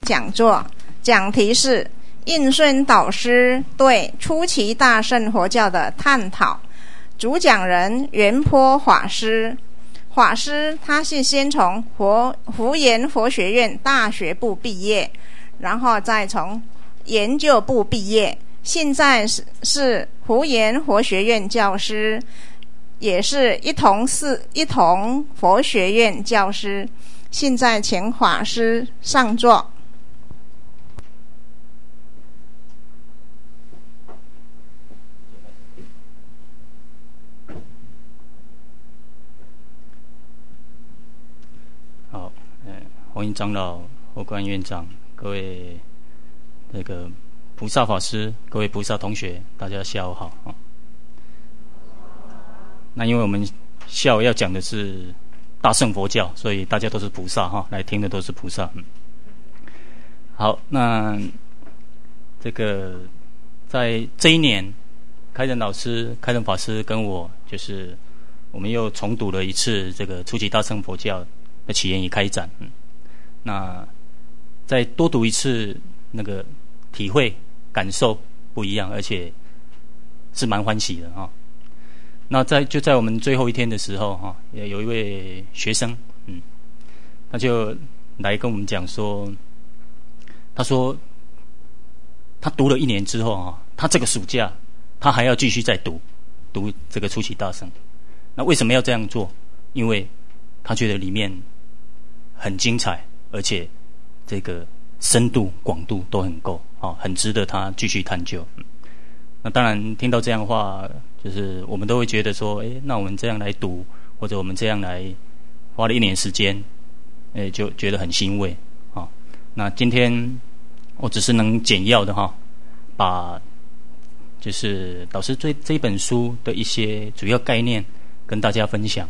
讲座，讲题是印顺导师对初期大乘佛教的探讨，主讲人圆波法师。法师他是先从福研佛学院大学部毕业，然后再从研究部毕业，现在是福研佛学院教师，也是一同佛学院教师。现在请法师上座。 好，欢迎长老、佛观院长、各位那个菩萨法师、各位菩萨同学，大家下午好。那因为我们下午要讲的是大乘佛教，所以大家都是菩萨哈，来听的都是菩萨。好，那这个在这一年，开仁老师、开仁法师跟我，就是我们又重读了一次这个初级大乘佛教的起源与开展。那再多读一次，那个体会感受不一样，而且是蛮欢喜的哈。那就在我们最后一天的时候哈，也有一位学生，他就来跟我们讲说，他说他读了1年之后哈，他这个暑假他还要继续再读这个初期大乘。那为什么要这样做？因为他觉得里面很精彩，而且这个深度广度都很够，很值得他继续探究。那当然听到这样的话，就是我们都会觉得说，那我们这样来读，或者我们这样来花了1年时间，就觉得很欣慰。那今天我只是能简要的把就是导师这一本书的一些主要概念跟大家分享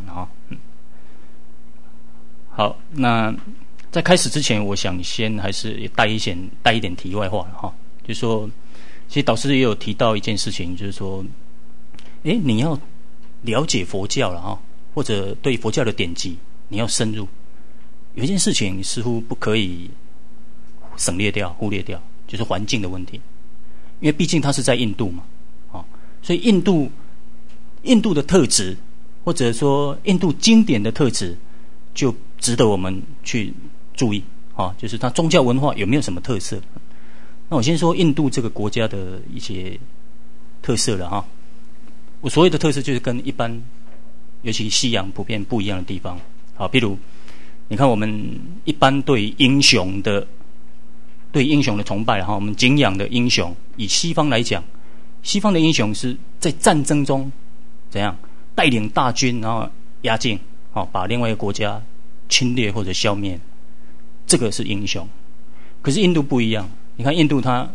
好，那在开始之前，我想先还是带一点题外话就是说，其实导师也有提到一件事情，就是说，你要了解佛教了或者对佛教的典籍，你要深入。有一件事情似乎不可以忽略掉，就是环境的问题。因为毕竟它是在印度嘛，所以印度的特质，或者说印度经典的特质，就值得我们去注意就是它宗教文化有没有什么特色。那我先说印度这个国家的一些特色了我所谓的特色就是跟一般尤其西洋普遍不一样的地方譬如你看我们一般对英雄的崇拜我们敬仰的英雄，以西方来讲，西方的英雄是在战争中怎样带领大军，然后压境把另外一个国家侵略或者消灭，这个是英雄。可是印度不一样，你看印度他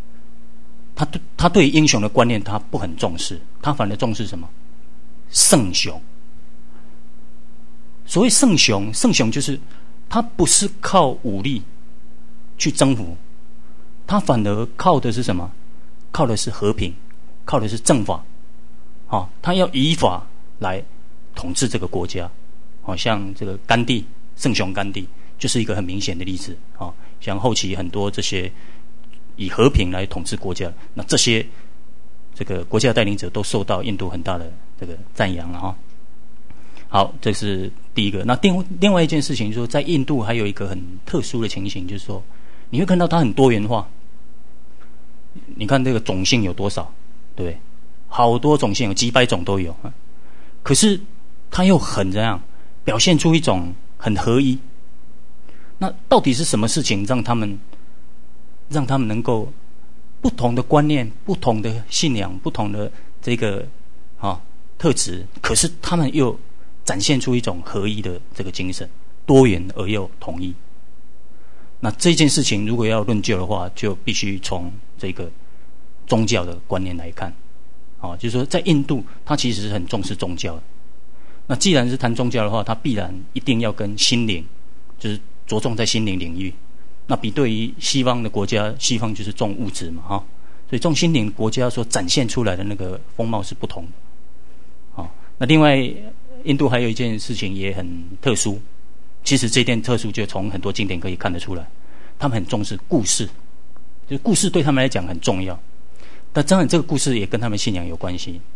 对英雄的观念他不很重视，他反而重视什么？圣雄。所谓圣雄就是他不是靠武力去征服，他反而靠的是什么？靠的是和平，靠的是正法他要以法来统治这个国家像这个甘地，圣雄甘地就是一个很明显的例子像后期很多这些以和平来统治国家，那这些这个国家带领者都受到印度很大的这个赞扬了好，这是第一个。那另外一件事情就是说，在印度还有一个很特殊的情形，就是说你会看到它很多元化。你看这个种姓有多少，对不对？好多种姓，有几百种都有可是它又很怎样表现出一种很合一。那到底是什么事情让他们能够不同的观念、不同的信仰、不同的这个特质，可是他们又展现出一种合一的这个精神，多元而又统一。那这件事情如果要论究的话，就必须从这个宗教的观念来看就是说在印度它其实是很重视宗教的。那既然是谈宗教的话，它必然一定要跟心灵，就是着重在心灵领域。那比对于西方的国家，西方就是重物质嘛所以重心灵国家所展现出来的那个风貌是不同的那另外印度还有一件事情也很特殊，其实这点特殊就从很多经典可以看得出来。 他们很重视故事，就是故事对他们来讲很重要。但当然，这个故事也跟他们信仰有关系。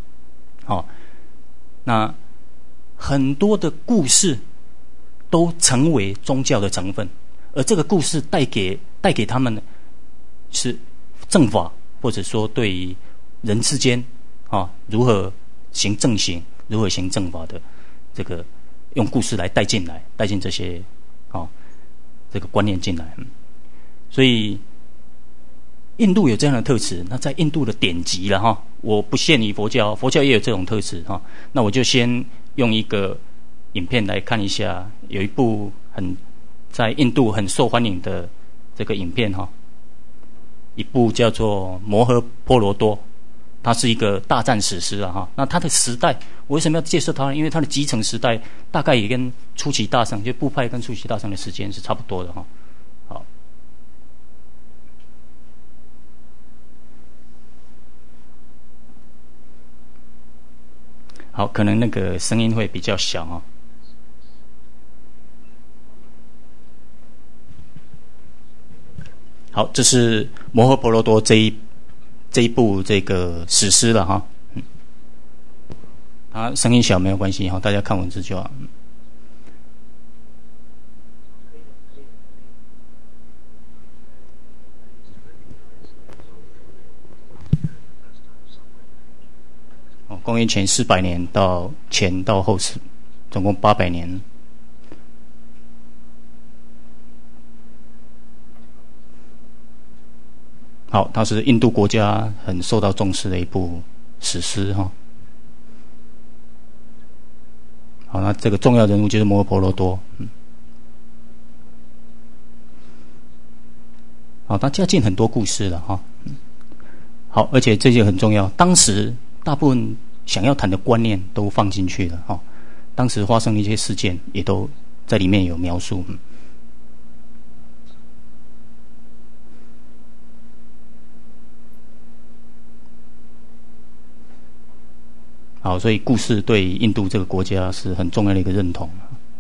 那很多的故事都成为宗教的成分，而这个故事带给他们是正法，或者说对于人之间如何行正行，如何行正法的这个用故事来带进这些这个观念进来。所以印度有这样的特质，那在印度的典籍了我不限于佛教，佛教也有这种特质那我就先用一个影片来看一下，有一部在印度很受欢迎的这个影片一部叫做《摩诃婆罗多》，它是一个大战史诗那它的时代，我为什么要介绍它呢？因为它的集成时代大概也跟初期大乘，就部派跟初期大乘的时间是差不多的好，可能那个声音会比较小好，这是《摩诃婆罗多》这一部这个史诗了声音小没有关系大家看文字就好。公元前400年到前到后总共800年。好，它是印度国家很受到重视的一部史诗好，那这个重要人物就是摩诃婆罗多。好，他加进很多故事了好，而且这些很重要，当时大部分想要谈的观念都放进去了当时发生的一些事件也都在里面有描述。好，所以故事对印度这个国家是很重要的一个认同。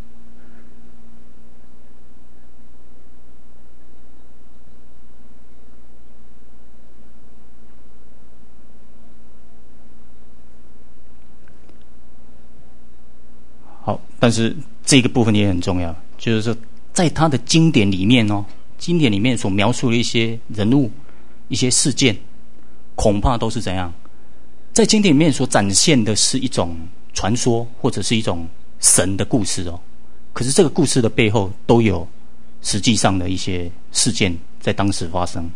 好，但是这个部分也很重要，就是说在他的经典里面经典里面所描述的一些人物、一些事件，恐怕都是怎样？在经典里面所展现的是一种传说，或者是一种神的故事可是这个故事的背后都有实际上的一些事件在当时发生。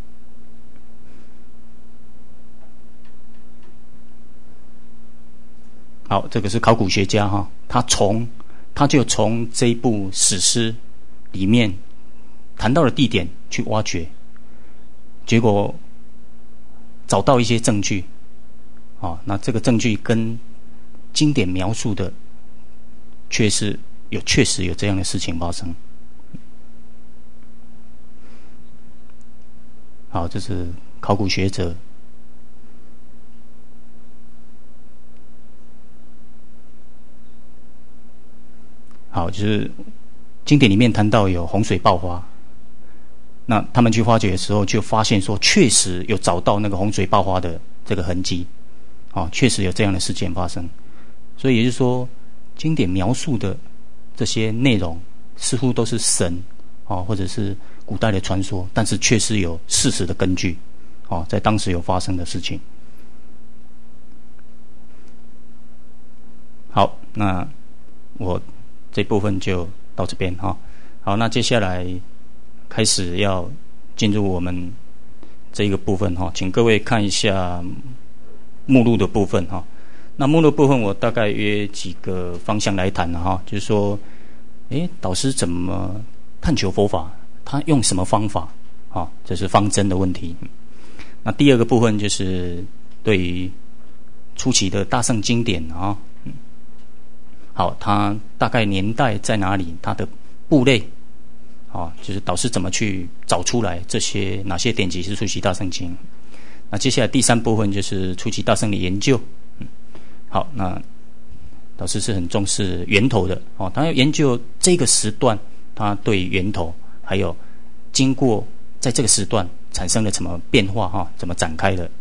好，这个是考古学家他就从这一部史诗里面谈到的地点去挖掘，结果找到一些证据那这个证据跟经典描述的确实有这样的事情发生。好，这是考古学者。好，就是经典里面谈到有洪水爆发，那他们去发掘的时候就发现说，确实有找到那个洪水爆发的这个痕迹确实有这样的事件发生。所以也就是说，经典描述的这些内容似乎都是神或者是古代的传说，但是确实有事实的根据在当时有发生的事情。好，那我这部分就到这边好，那接下来开始要进入我们这一个部分请各位看一下目录的部分那目录部分我大概约几个方向来谈就是说导师怎么探求佛法，他用什么方法这是方针的问题。那第二个部分就是对于初期的大乘经典好，它大概年代在哪里，它的部类就是导师怎么去找出来这些哪些典籍是初期大乘经。那接下来第三部分就是初期大乘的研究。好，那导师是很重视源头的他要研究这个时段他对源头还有经过在这个时段产生了什么变化哈，怎么展开的。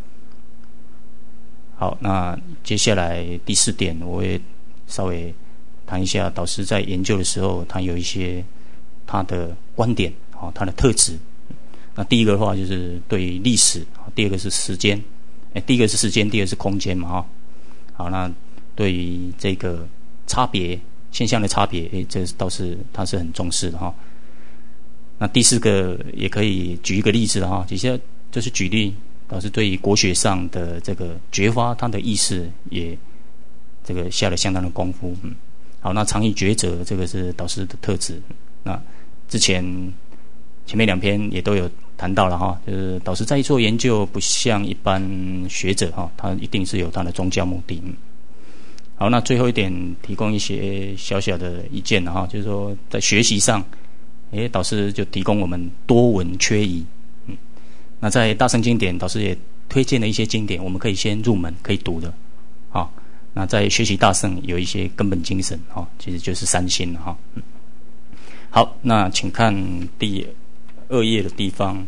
好，那接下来第4点，我会稍微谈一下导师在研究的时候，他有一些他的观点，他的特质。那第一个的话就是对于历史，第二个是时间，第一个是时间，第二个是空间嘛哈。好，那对于这个差别现象的差别，这倒是他是很重视的哈。那第4个也可以举一个例子了哈，接下来就是举例。导师对于国学上的这个觉发，他的意识也这个下了相当的功夫。好，那常以抉择，这个是导师的特质。那之前前面2篇也都有谈到了哈，就是导师在做研究，不像一般学者哈，他一定是有他的宗教目的。好，那最后一点提供一些小小的意见哈，就是说在学习上，导师就提供我们多闻缺仪。那在大乘经典，导师也推荐了一些经典，我们可以先入门，可以读的。好，那在学习大乘有一些根本精神，其实就是3心哈。好，那请看第2页的地方。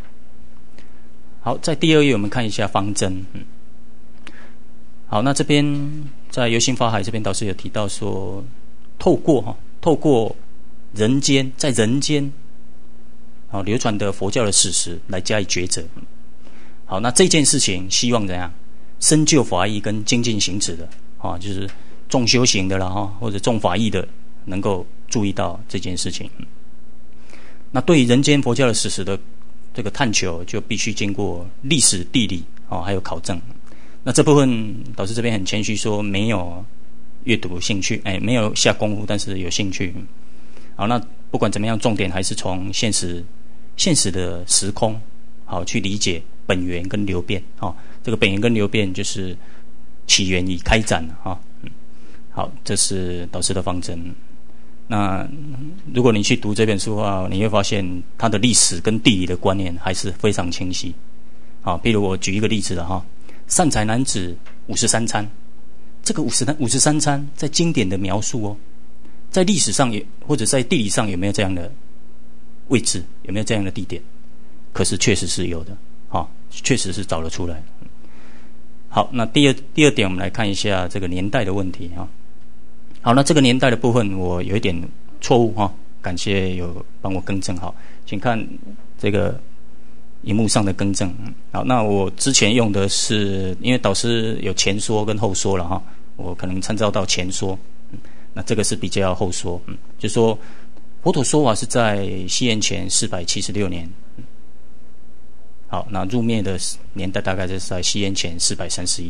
好，在第2页我们看一下方针。好，那这边在游行法海这边，导师有提到说，透过人间，在人间。好，流传的佛教的史实来加以抉择。好，那这件事情希望怎样深究法义跟精进行止的就是重修行的啦或者重法义的能够注意到这件事情。那对于人间佛教的史实的这个探求，就必须经过历史、地理还有考证。那这部分导师这边很谦虚说没有阅读兴趣，没有下功夫，但是有兴趣。好，那不管怎么样，重点还是从现实的时空，好去理解本源跟流变。这个本源跟流变就是起源与开展好，这是导师的方针。那如果你去读这本书的话，你会发现它的历史跟地理的观念还是非常清晰。好，譬如我举一个例子了善财男子53参，这个53参在经典的描述在历史上或者在地理上有没有这样的位置，有没有这样的地点？可是确实是有的，确实是找得出来。好，那第二点，我们来看一下这个年代的问题好，那这个年代的部分我有一点错误感谢有帮我更正。好，请看这个荧幕上的更正。好，那我之前用的是，因为导师有前说跟后说了我可能参照到前说。那这个是比较后说，就说佛陀说法是在西元前476年。好，那入灭的年代大概是在西元前431。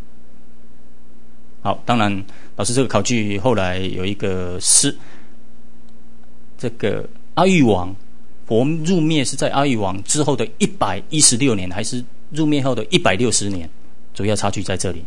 好，当然老师这个考据后来有一个这个阿育王佛入灭是在阿育王之后的116年，还是入灭后的160年？主要差距在这里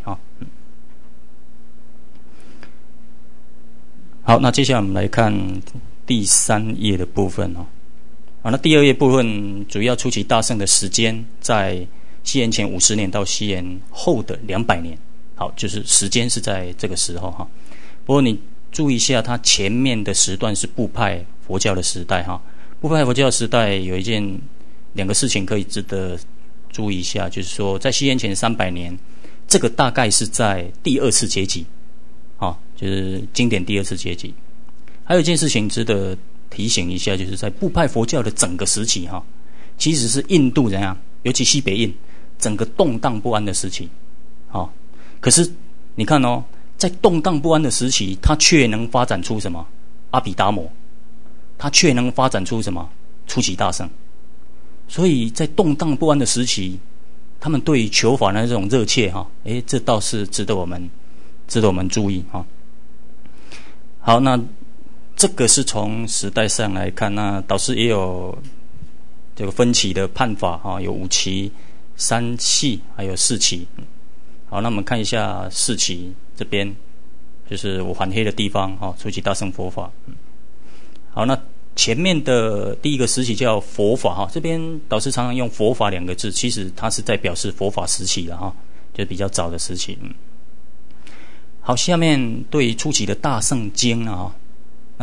好，那接下来我们来看第3页的部分那第2页部分主要初期大乘的时间在西元前50年到西元后的200年。好，就是时间是在这个时候不过你注意一下，它前面的时段是部派佛教的时代部派佛教的时代有2个事情可以值得注意一下，就是说在西元前300年，这个大概是在第2次结集就是经典第2次结集。还有一件事情值得提醒一下，就是在部派佛教的整个时期其实是印度怎样，尤其西北印整个动荡不安的时期可是你看在动荡不安的时期，它却能发展出什么阿毗达摩，它却能发展出什么初期大乘。所以在动荡不安的时期，他们对于求法的这种热切这倒是值得我们注意好，那这个是从时代上来看，那导师也有这个分期的判法有5期、3系还有4期。好，那我们看一下4期这边，就是我反黑的地方初期大乘佛法。好，那前面的第一个时期叫佛法这边导师常常用佛法2个字，其实它是在表示佛法时期了就比较早的时期。好，下面对于初期的大乘经那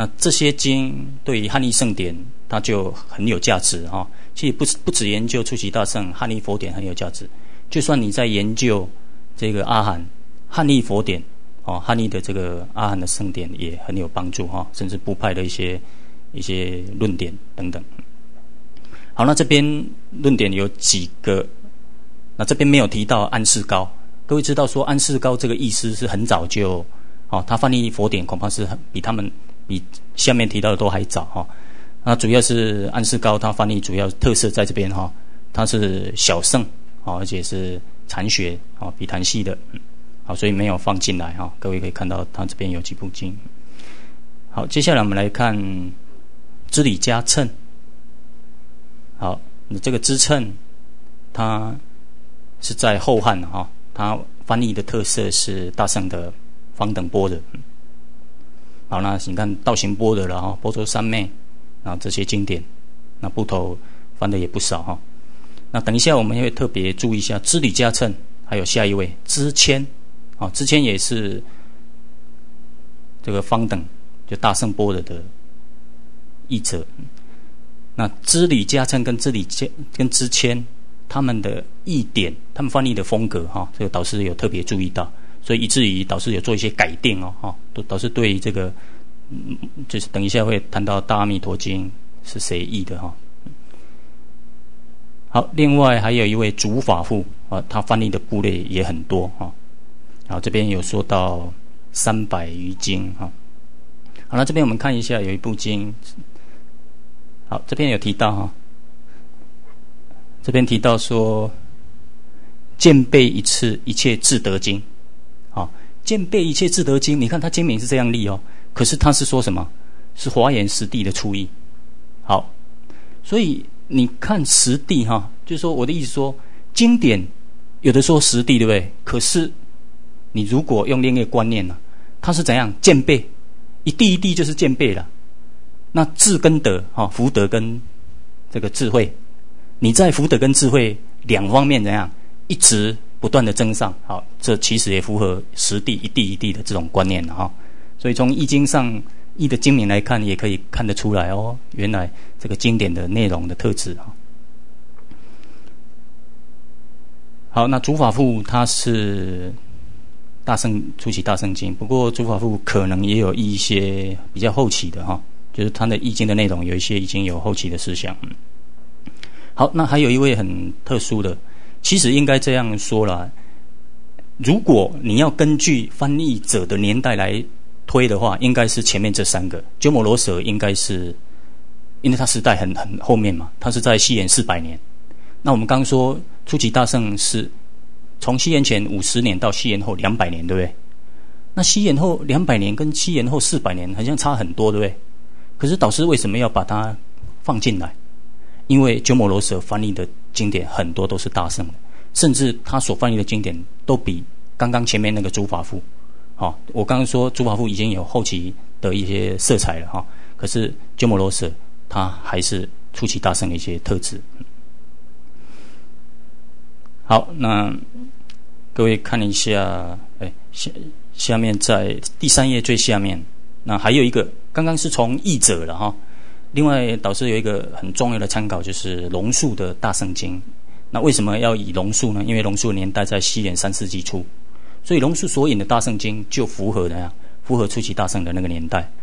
那这些经对于汉译圣典它就很有价值哈。其实不只研究出奇大圣汉译佛典很有价值，就算你在研究这个阿含汉译佛典汉译的这个阿含的圣典也很有帮助哈，甚至部派的一些论点等等。好，那这边论点有几个，那这边没有提到安世高。各位知道说安世高这个意思是很早就他翻译佛典恐怕是比下面提到的都还早那主要是安世高他翻译主要特色在这边他是小乘而且是禅学比坛系的好，所以没有放进来各位可以看到他这边有几部经。好，接下来我们来看支理迦谶。好，这个支谶它是在后汉它翻译的特色是大乘的方等般若。好，那你看道行般若了波州三昧这些经典，那部头翻的也不少那等一下我们会特别注意一下支理迦谶，还有下一位支谦支谦也是这个方等就大乘般若的译者。那支理迦谶跟支谦他们的译典，他们翻译的风格这个导师有特别注意到，所以以至于导师有做一些改定导师对这个就是等一下会谈到大阿弥陀经是谁译的好，另外还有一位竺法护他翻译的部类也很多然后这边有说到300余经好，那这边我们看一下有一部经，好，这边有提到这边提到说见背一次一切智德经见背一切智德经，你看它经名是这样立可是它是说什么？是华严实地的出译。好，所以你看实地就是说我的意思说经典有的说实地对不对？可是你如果用另一个观念它是怎样？见背一地一地就是见背了。那智跟德福德跟这个智慧，你在福德跟智慧两方面怎样一直不断的增上，好，这其实也符合实地一地一地的这种观念所以从易经上易的经名来看，也可以看得出来原来这个经典的内容的特质好，那竺法护他是初期大乘经，不过竺法护可能也有一些比较后期的就是他的易经的内容有一些已经有后期的思想。好，那还有一位很特殊的，其实应该这样说啦，如果你要根据翻译者的年代来推的话，应该是前面这3个。鸠摩罗什应该是因为他时代很后面嘛，他是在西元400年。那我们刚刚说初期大乘是从西元前50年到西元后200年，对不对？那西元后200年跟西元后400年好像差很多，对不对？可是导师为什么要把它放进来？因为鸠摩罗什翻译的经典很多都是大乘的，甚至他所翻译的经典都比刚刚前面那个竺法护我刚刚说竺法护已经有后期的一些色彩了可是鸠摩罗什他还是初期大乘的一些特质。好，那各位看一下下面在第3页最下面，那还有一个刚刚是从译者了另外导师有一个很重要的参考，就是龙树的大乘经。那为什么要以龙树呢？因为龙树的年代在西元3世纪初，所以龙树所引的大乘经就符合初期大乘的那个年代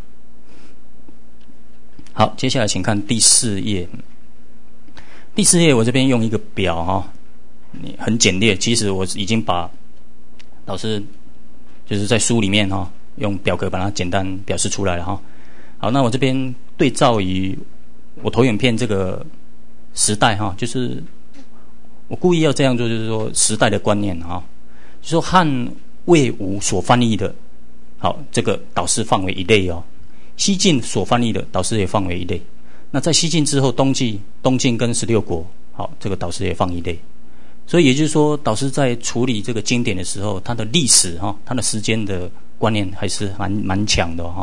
好，接下来请看第4页。第4页我这边用一个表很简略，其实我已经把导师就是在书里面用表格把它简单表示出来了好，那我这边对照于我投影片这个时代就是我故意要这样做，就是说时代的观念就是说汉魏吴所翻译的，好，这个导师放为一类西晋所翻译的导师也放为一类。那在西晋之后，东晋跟16国，好，这个导师也放一类。所以也就是说，导师在处理这个经典的时候，他的历史他的时间的观念还是蛮强的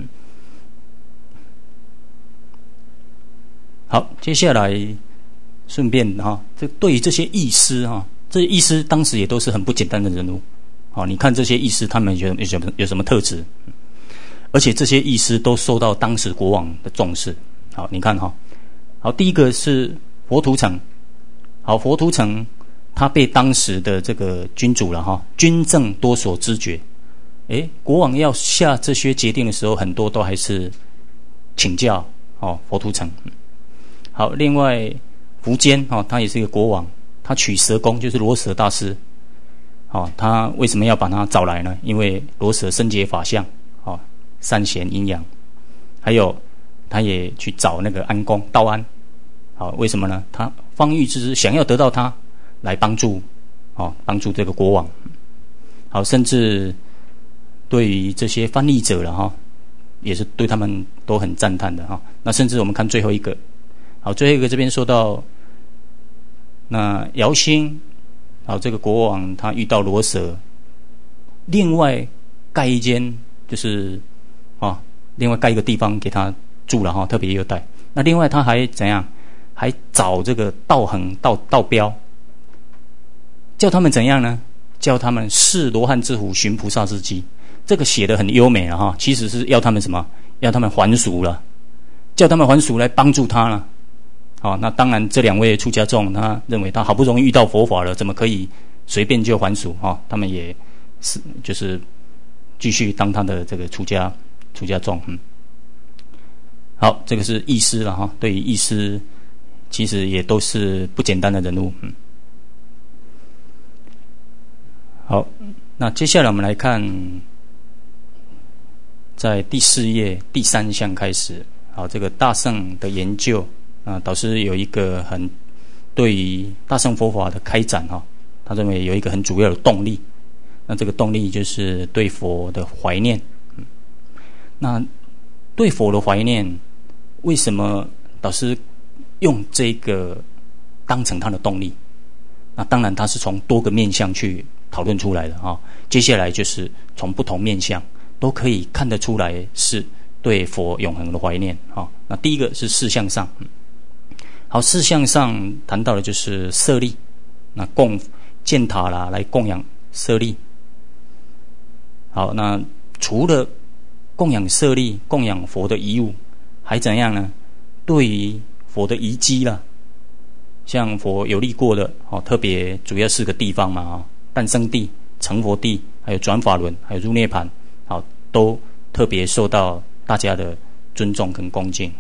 好，接下来顺便这对于这些译师这些译师当时也都是很不简单的人物你看这些译师他们有什么特质？ 而且这些医师都受到当时国王的重视。好，你看哈，好，第一个是佛图澄。好，佛图澄他被当时的这个君主了哈，军政多所知觉。国王要下这些决定的时候，很多都还是请教佛图澄。好，另外苻坚他也是一个国王，他娶蛇公，就是罗什大师。他为什么要把他找来呢？因为罗什深解法相，善贤阴阳。还有他也去找那个安公道安。好，为什么呢？他方玉之想要得到他来帮助这个国王。好，甚至对于这些翻译者了也是对他们都很赞叹的那甚至我们看最后一个，好，最后一个这边说到，那姚兴，好，这个国王他遇到罗什，另外盖一间就是另外盖一个地方给他住了特别优待。那另外他还怎样？还找这个道衡道标，叫他们怎样呢？叫他们视罗汉之虎，寻菩萨之机。这个写得很优美了其实是要他们什么？要他们还俗了，叫他们还俗来帮助他了。那当然这两位出家众，他认为他好不容易遇到佛法了，怎么可以随便就还俗他们也是就是继续当他的这个出家众。好，这个是义师了对于义师其实也都是不简单的人物。好，那接下来我们来看，在第4页第3项开始。好，这个大乘的研究导师有一个很对于大乘佛法的开展他认为有一个很主要的动力。那这个动力就是对佛的怀念。那对佛的怀念，为什么导师用这个当成他的动力？那当然他是从多个面向去讨论出来的接下来就是从不同面向都可以看得出来是对佛永恒的怀念那第一个是事项上。好，事项上谈到的就是舍利，那建塔啦来供养舍利。好，那除了供养舍利、供养佛的遗物，还怎样呢？对于佛的遗迹啦，像佛有立过的特别主要4个地方嘛诞生地、成佛地，还有转法轮，还有入涅盘，都特别受到大家的尊重跟恭敬。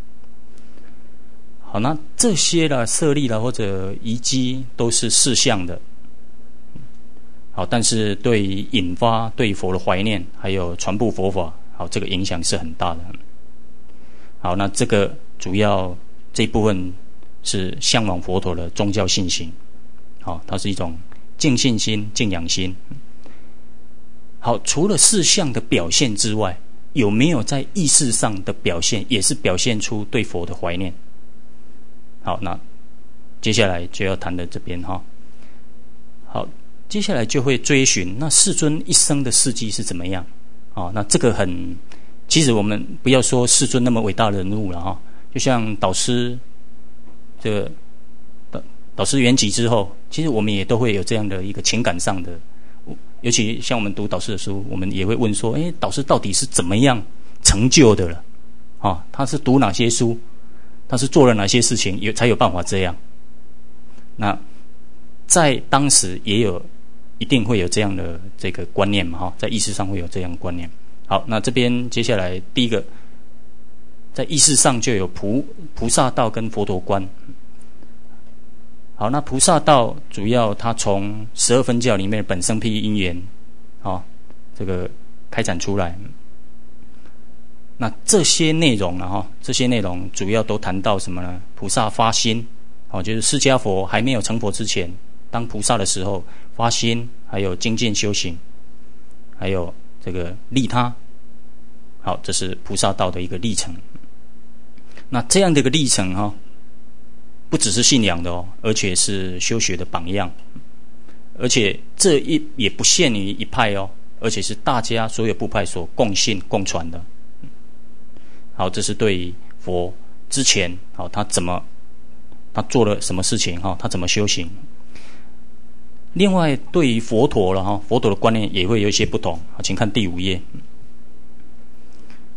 好，那这些啦舍利啦或者遗迹都是事项的。好，但是对于引发对佛的怀念，还有传播佛法，这个影响是很大的。好，那这个主要这一部分是向往佛陀的宗教信心。好，它是一种敬信心、敬仰心。好，除了事项的表现之外，有没有在意识上的表现，也是表现出对佛的怀念？好，那接下来就要谈的这边好，接下来就会追寻那世尊一生的事迹是怎么样。那这个其实我们不要说世尊那么伟大的人物了就像导师这个导师圆寂之后，其实我们也都会有这样的一个情感上的，尤其像我们读导师的书，我们也会问说，导师到底是怎么样成就的了？他是读哪些书？他是做了哪些事情才有办法这样？那在当时一定会有这样的这个观念嘛在意识上会有这样的观念。好，那这边接下来第一个，在意识上就有菩萨道跟佛陀观。好，那菩萨道主要它从12分教里面的本生譬喻因缘这个开展出来。那这些内容这些内容主要都谈到什么呢？菩萨发心就是释迦佛还没有成佛之前，当菩萨的时候发心，还有精进修行，还有这个利他。好，这是菩萨道的一个历程。那这样的一个历程不只是信仰的而且是修学的榜样，而且这也不限于一派而且是大家所有部派所共信共传的。好，这是对于佛之前他做了什么事情他怎么修行。另外对于佛陀了佛陀的观念也会有一些不同。请看第5页。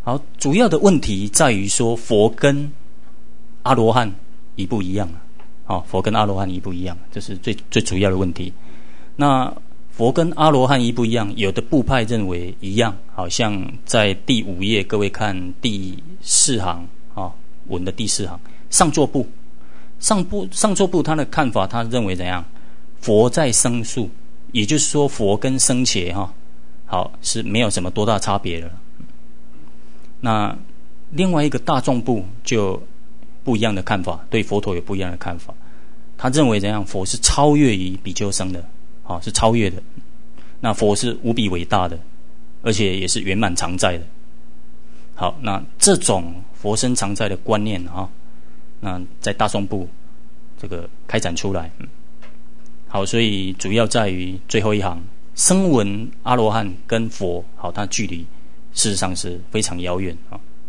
好，主要的问题在于说佛跟阿罗汉一不一样佛跟阿罗汉一不一样，这是最主要的问题。那佛跟阿罗汉一不一样，有的部派认为一样，好像在第5页，各位看第4行文的第4行上座部，上座部他的看法，他认为怎样？佛在生宿，也就是说佛跟生伽好是没有什么多大差别的。那另外一个大众部就不一样的看法，对佛陀有不一样的看法。他认为怎样？佛是超越于比丘僧的，是超越的。那佛是无比伟大的，而且也是圆满常在的。好，那这种佛身常在的观念那在大众部这个开展出来。好，所以主要在于最后一行，声闻阿罗汉跟佛，好，它距离事实上是非常遥远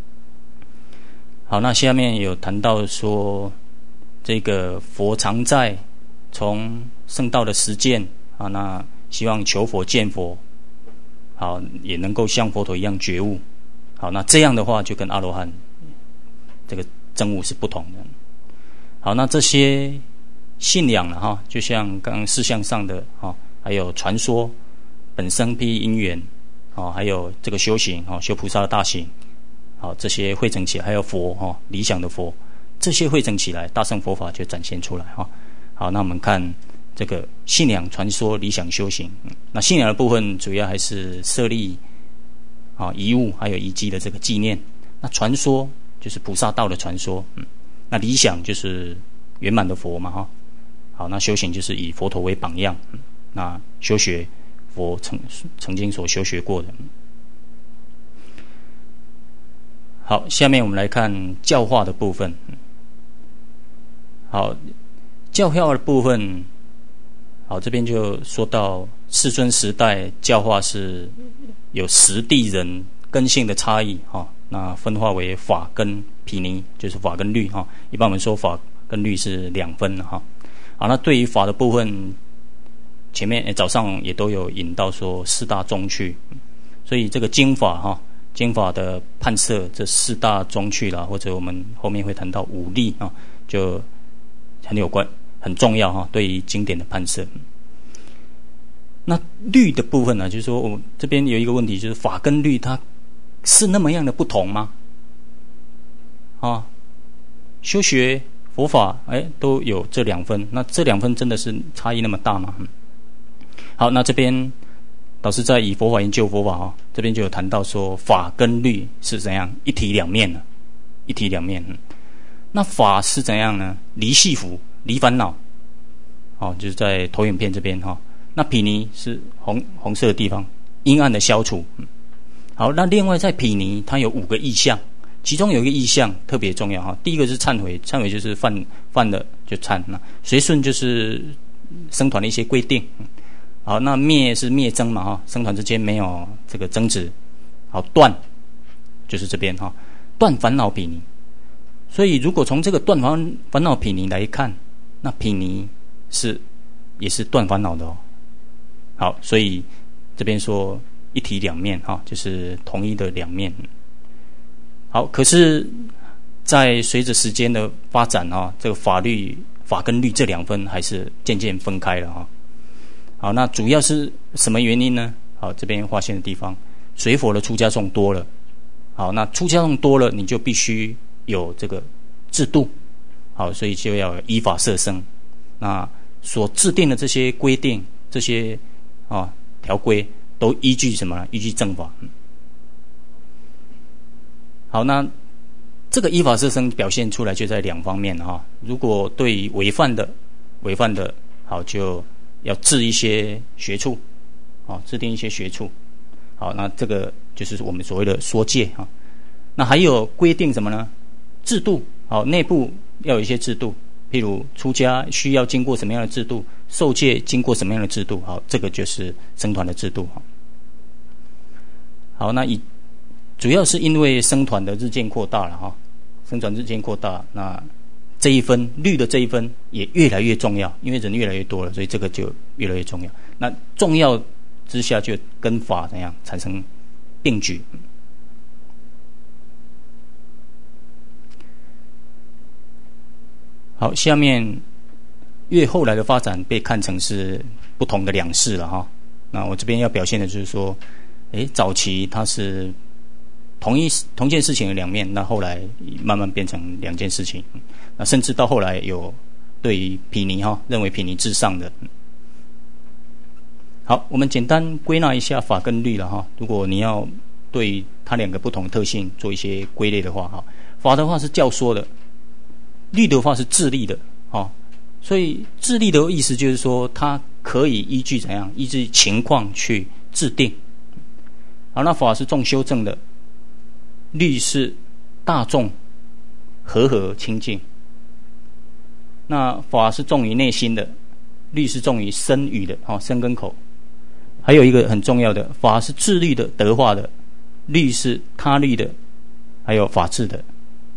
好，那下面有谈到说，这个佛常在，从圣道的实践那希望求佛见佛，好，也能够像佛陀一样觉悟。好，那这样的话就跟阿罗汉这个证悟是不同的。好，那这些信仰了就像刚刚事项上的还有传说、本生辟因缘还有这个修行修菩萨的大行，好，这些汇整起来，还有佛理想的佛，这些汇整起来，大乘佛法就展现出来好，那我们看这个信仰、传说、理想、修行。那信仰的部分主要还是舍利遗物还有遗迹的这个纪念。那传说就是菩萨道的传说，那理想就是圆满的佛嘛好，那修行就是以佛陀为榜样，那修学佛曾经所修学过的。好，下面我们来看教化的部分。好，教化的部分，好，这边就说到世尊时代教化是有实地人根性的差异那分化为法跟毗尼，就是法跟律一般我们说法跟律是2分好，那对于法的部分，前面早上也都有引到说4大宗趣，所以这个经法经法的判摄这4大宗趣啦，或者我们后面会谈到5力就很有关很重要对于经典的判摄。那律的部分呢，就是说我这边有一个问题，就是法跟律它是那么样的不同吗？修学佛法都有这2分，那这2分真的是差异那么大吗？好，那这边导师在以佛法研究佛法这边就有谈到说法跟律是怎样一体两面的，一体两面。那法是怎样呢？离系缚，离烦恼就是在投影片这边那毗尼是红色的地方，阴暗的消除。好，那另外在毗尼它有5个意象，其中有一个意象特别重要第一个是忏悔，忏悔就是犯了就忏，那随顺就是僧团的一些规定。好，那灭是灭争嘛僧团之间没有这个争执。好，断就是这边断烦恼毗尼。所以如果从这个断烦恼毗尼来看，那毗尼也是断烦恼的好，所以这边说一体两面就是同一的2面。好，可是在随着时间的发展这个法跟律这2分还是渐渐分开了好，那主要是什么原因呢？好，这边划线的地方，随佛的出家众多了。好，那出家众多了，你就必须有这个制度。好，所以就要依法摄生。那所制定的这些规定，这些条规都依据什么呢？依据正法。好，那这个依法摄生表现出来就在2方面如果对于违犯的，好就要制一些学处，制定一些学处。好，那这个就是我们所谓的说戒那还有规定什么呢？制度。好，内部要有一些制度，譬如出家需要经过什么样的制度，受戒经过什么样的制度。好，这个就是僧团的制度。好，那主要是因为僧团的日渐扩大了僧团日渐扩大，那这一分律的这一分也越来越重要，因为人越来越多了，所以这个就越来越重要。那重要之下就跟法怎样产生并举。 好，下面越后来的发展被看成是不同的两世了哈。那我这边要表现的就是说，早期它是同件事情的两面，那后来慢慢变成两件事情，那甚至到后来有对于毗尼认为毗尼至上的。好，我们简单归纳一下法跟律了哈。如果你要对它两个不同的特性做一些归类的话，法的话是教说的，律的话是自立的所以自立的意思就是说，它可以依据怎样？依据情况去制定。好，那法是重修正的，律是大众和清净。那法是重于内心的，律是重于身语的身跟口。还有一个很重要的，法是自律的、德化的，律是他律的，还有法治的。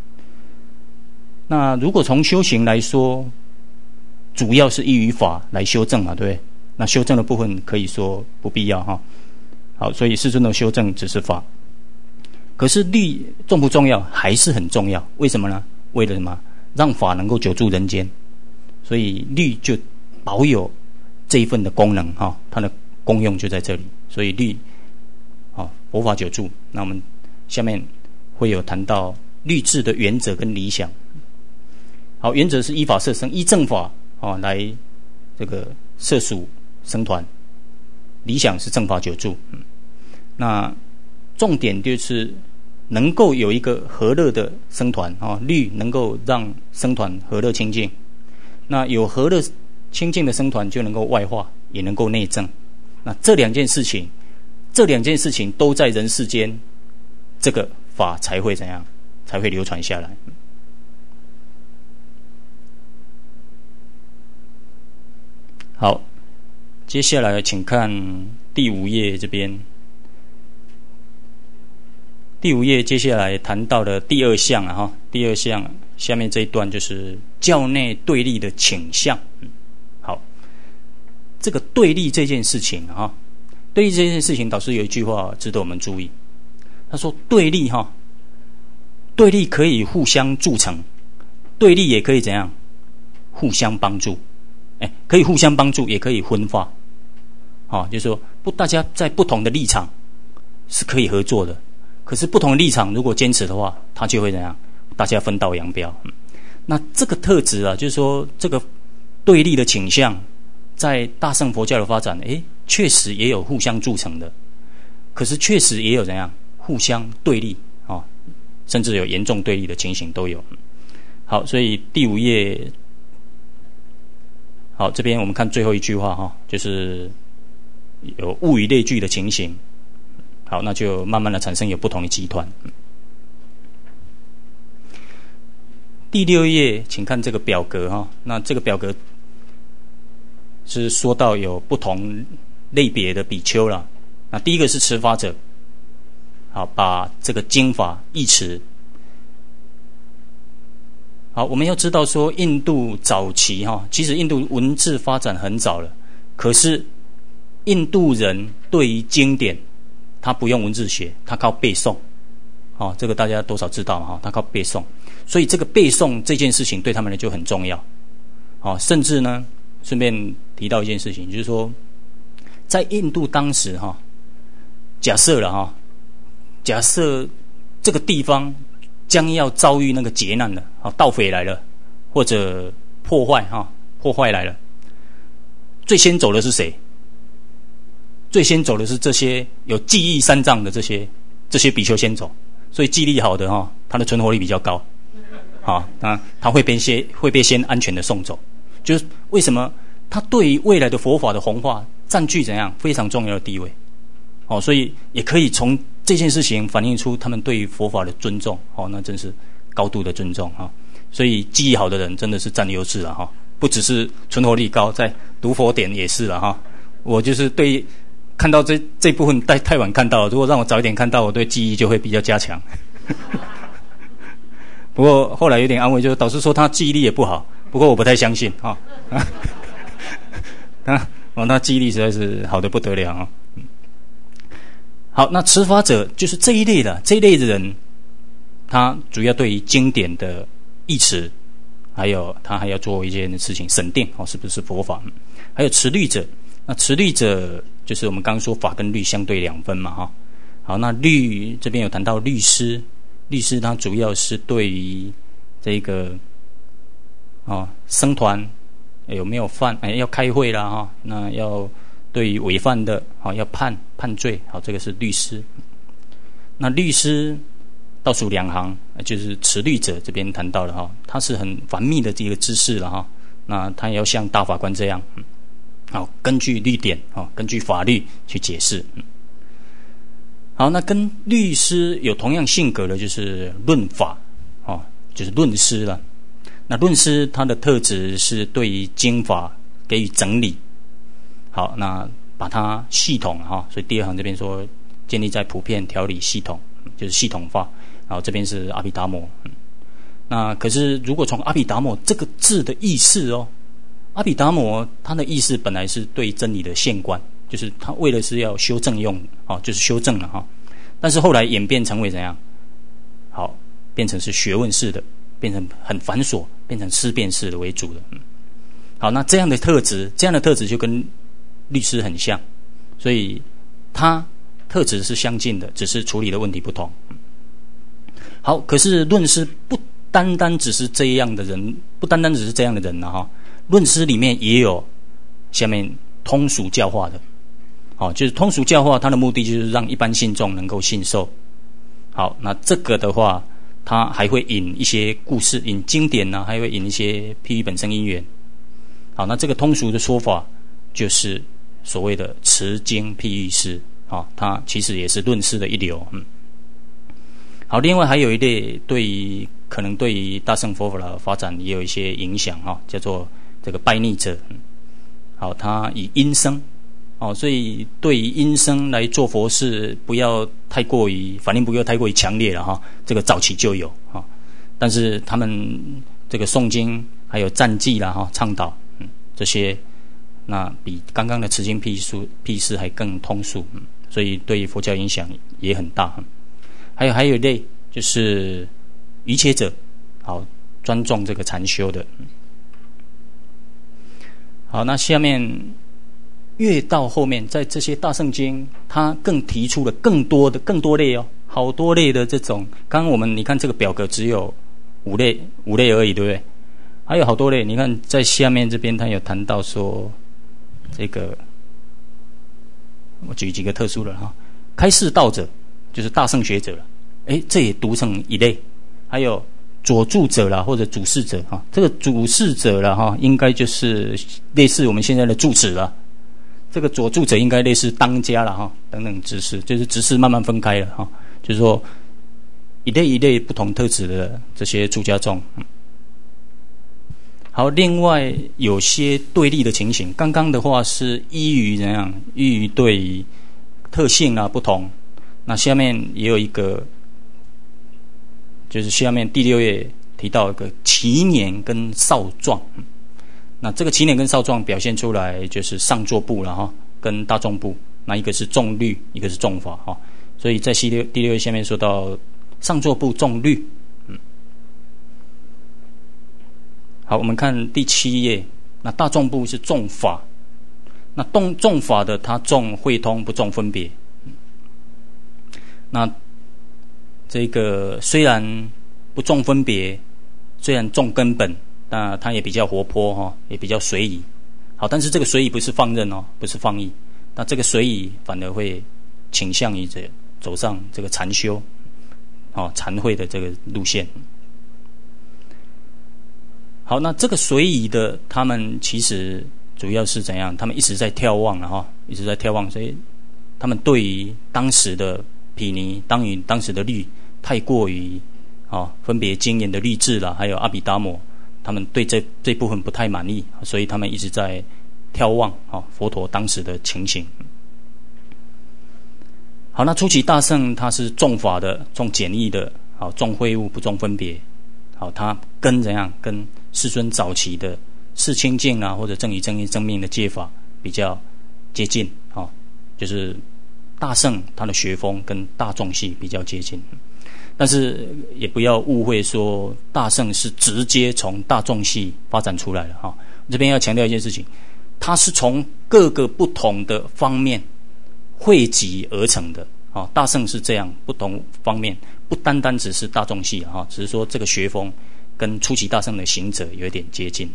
那如果从修行来说，主要是依于法来修正嘛，对不对？那修正的部分可以说不必要好，所以世尊的修正只是法。可是律重不重要？还是很重要。为什么呢？为了什么？让法能够久住人间，所以律就保有这一份的功能它的功用就在这里。所以律佛法久住。那我们下面会有谈到律制的原则跟理想。好，原则是依法摄生，依正法来这个摄属僧团。理想是正法久住。那重点就是能够有一个和乐的僧团律能够让僧团和乐清净。那有和乐清净的僧团就能够外化，也能够内证。那这两件事情都在人世间，这个法才会怎样？才会流传下来。好，接下来请看第5页这边。第5页接下来谈到的第2项第2项下面这一段就是教内对立的倾向。好，这个对立这件事情对立这件事情，导师有一句话值得我们注意。他说对立可以互相助成，对立也可以怎样？互相帮助。可以互相帮助，也可以分化。就是说大家在不同的立场是可以合作的，可是不同的立场如果坚持的话，它就会怎样？大家分道扬镳。那这个特质就是说这个对立的倾向，在大乘佛教的发展，确实也有互相助成的，可是确实也有怎样？互相对立甚至有严重对立的情形都有。好，所以第5页。好，这边我们看最后一句话就是有物以类聚的情形。好，那就慢慢的产生有不同的集团。第6页，请看这个表格那这个表格是说到有不同类别的比丘了。那第一个是持法者，好，把这个经法义持。好，我们要知道说，印度早期其实印度文字发展很早了，可是印度人对于经典，他不用文字学，他靠背诵。这个大家多少知道他靠背诵，所以这个背诵这件事情对他们就很重要。甚至呢，顺便提到一件事情，就是说，在印度当时假设这个地方将要遭遇那个劫难了，盗匪来了，或者破坏来了，最先走的是谁？最先走的是这些有记忆三藏的这些比丘先走，所以记忆力好的他的存活率比较高，那他会被先安全的送走。就是为什么他对于未来的佛法的弘化占据怎样非常重要的地位。所以也可以从这件事情反映出他们对于佛法的尊重。那真是高度的尊重。所以记忆好的人真的是占优势了。不只是存活率高，在读佛典也是了。我就是对看到这部分太晚看到了，如果让我早一点看到，我对记忆就会比较加强。不过后来有点安慰，就是导师说他记忆力也不好，不过我不太相信他记忆力实在是好得不得了。好，那持法者就是这一类的人，他主要对于经典的义持还有他还要做一件事情审定是不是佛法。还有持律者，那持律者就是我们刚刚说法跟律相对两分嘛好，那律这边有谈到律师，律师他主要是对于这个僧团有没有犯要开会啦那要对于违犯的要判罪这个是律师。那律师倒数2行，就是持律者这边谈到了他是很繁密的这个知识了那他也要像大法官这样根据律典根据法律去解释。好，那跟律师有同样性格的就是论法就是论师了。那论师他的特质是对于经法给予整理，好，那把它系统所以第2行这边说建立在普遍条理系统，就是系统化。然后这边是阿毗达摩。那可是如果从阿毗达摩这个字的意思阿毗达摩它的意思本来是对真理的现观，就是他为了是要修正用就是修正了但是后来演变成为怎样？好，变成是学问式的，变成很繁琐，变成思辨式的为主的。好，那这样的特质就跟律师很像，所以他特质是相近的，只是处理的问题不同。好，可是论师不单单只是这样的人论师里面也有下面通俗教化的就是通俗教化，它的目的就是让一般信众能够信受。好，那这个的话他还会引一些故事，引经典还会引一些譬喻本身因缘。好，那这个通俗的说法就是所谓的持经譬喻师它其实也是论师的一流。好，另外还有一类可能对于大乘佛法的发展也有一些影响叫做这个拜逆者。好，他以音声所以对于音声来做佛事不要太过于反应，不要太过于强烈了这个早期就有但是他们这个诵经还有赞记啦倡导这些，那比刚刚的持经譬师还更通俗所以对佛教影响也很大。还有一类就是瑜伽者，好，专重这个禅修的。好，那下面越到后面，在这些大圣经，它更提出了更多类好多类的这种。刚刚我们你看这个表格只有五类而已，对不对？还有好多类，你看在下面这边，它有谈到说这个，我举几个特殊的开示道者就是大圣学者了。这也读成一类。还有佐助者啦，或者主事者这个主事者啦应该就是类似我们现在的住持啦。这个佐助者应该类似当家啦等等执事，就是执事慢慢分开了就是说一类不同特质的这些出家众。好，另外有些对立的情形，刚刚的话是依于怎样？依于对于特性不同。那下面也有一个，就是下面第6页提到一个祈年跟少壮。那这个祈年跟少壮表现出来就是上座部了跟大众部。那一个是重律，一个是重法所以在第6页下面说到上座部重律。好，我们看第7页，那大众部是重法。那重法的它重会通，不重分别。那这个虽然不重分别，虽然重根本，那它也比较活泼也比较随意。好，但是这个随意不是放任不是放逸，那这个随意反而会倾向于走上这个禅修禅会的这个路线。好，那这个随意的他们其实主要是怎样？他们一直在眺望一直在眺望，所以他们对于当时的毗尼，当时的律太过于分别经验的律制啦，还有阿毗达摩，他们对这部分不太满意，所以他们一直在眺望佛陀当时的情形。好，那初期大圣他是重法的，重简易的，重会悟，不重分别。好，他跟怎样？跟世尊早期的世清净或者正语正义正命的戒法比较接近就是大圣他的学风跟大众系比较接近。 但是也不要误会说大乘是直接从大众系发展出来的哈。这边要强调一件事情，它是从各个不同的方面汇集而成的啊。大乘是这样，不同方面不单单只是大众系啊，只是说这个学风跟初期大乘的行者有一点接近。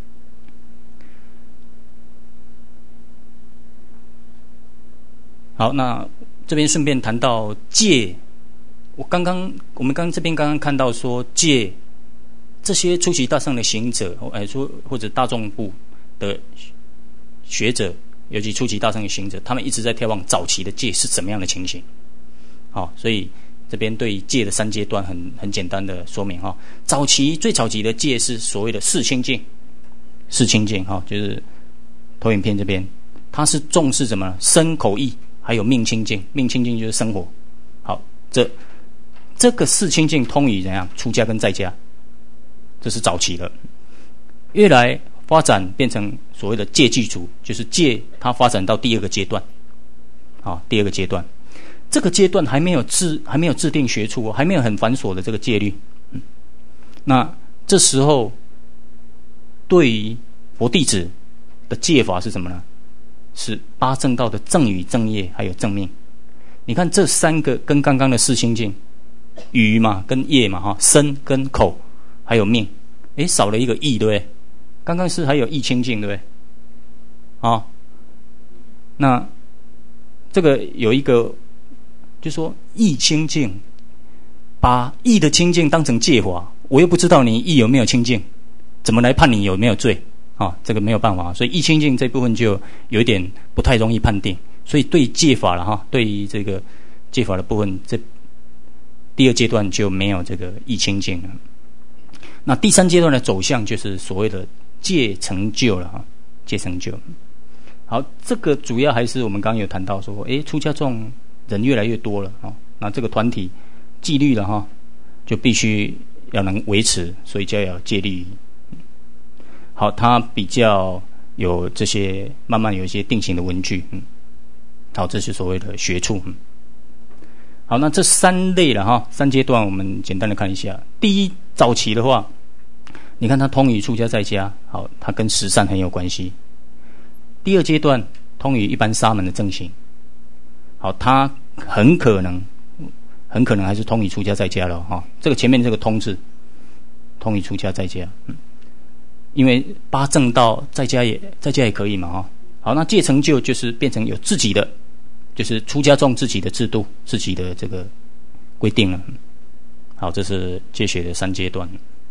好，那这边顺便谈到戒。我们这边刚刚看到说戒这些初期大乘的行者，说或者大众部的学者，尤其初期大乘的行者，他们一直在眺望早期的戒是怎么样的情形。好，所以这边对戒的3阶段很简单的说明哈。最早期的戒是所谓的四清净哈，就是投影片这边，它是重视什么呢？身口意还有命清净，命清净就是生活。好，这个四清净通于怎样？出家跟在家，这是早期的。越来发展变成所谓的戒具足，就是戒它发展到第2个阶段。好，第2个阶段，这个阶段还没有制定学处，还没有很繁琐的这个戒律。那这时候对于佛弟子的戒法是什么呢？是8正道的正语、正业还有正命。你看这3个跟刚刚的四清净，语嘛跟业嘛哈，身跟口还有命，少了一个意，对不对？刚刚是还有意清净，对不对？啊，那这个有一个就说意清净，把意的清净当成戒法，我又不知道你意有没有清净，怎么来判你有没有罪啊？这个没有办法，所以意清净这部分就有一点不太容易判定。所以对戒法了哈，对于这个戒法的部分，这第2阶段就没有这个意清净了。那第3阶段的走向就是所谓的戒成就了哈，戒成就。好，这个主要还是我们刚刚有谈到说，出家众人越来越多了哈，那这个团体纪律了哈，就必须要能维持，所以就要有戒律。好，它比较有这些慢慢有一些定型的文具，好，这是所谓的学处。好，那这3类了哈，3阶段我们简单的看一下。第一，早期的话，你看它通于出家在家，好，它跟十善很有关系。第2阶段通于一般沙门的正行，好，它很可能还是通于出家在家了哈。这个前面这个通字，通于出家在家，因为8正道在家也可以嘛哈。好，那戒成就就是变成有自己的。就是出家众自己的制度、自己的这个规定了。好，这是戒学的3阶段。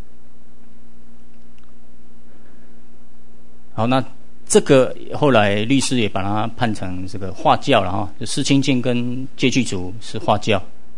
好，那这个后来律师也把它判成这个化教了哈，就四清净跟戒具足是化教。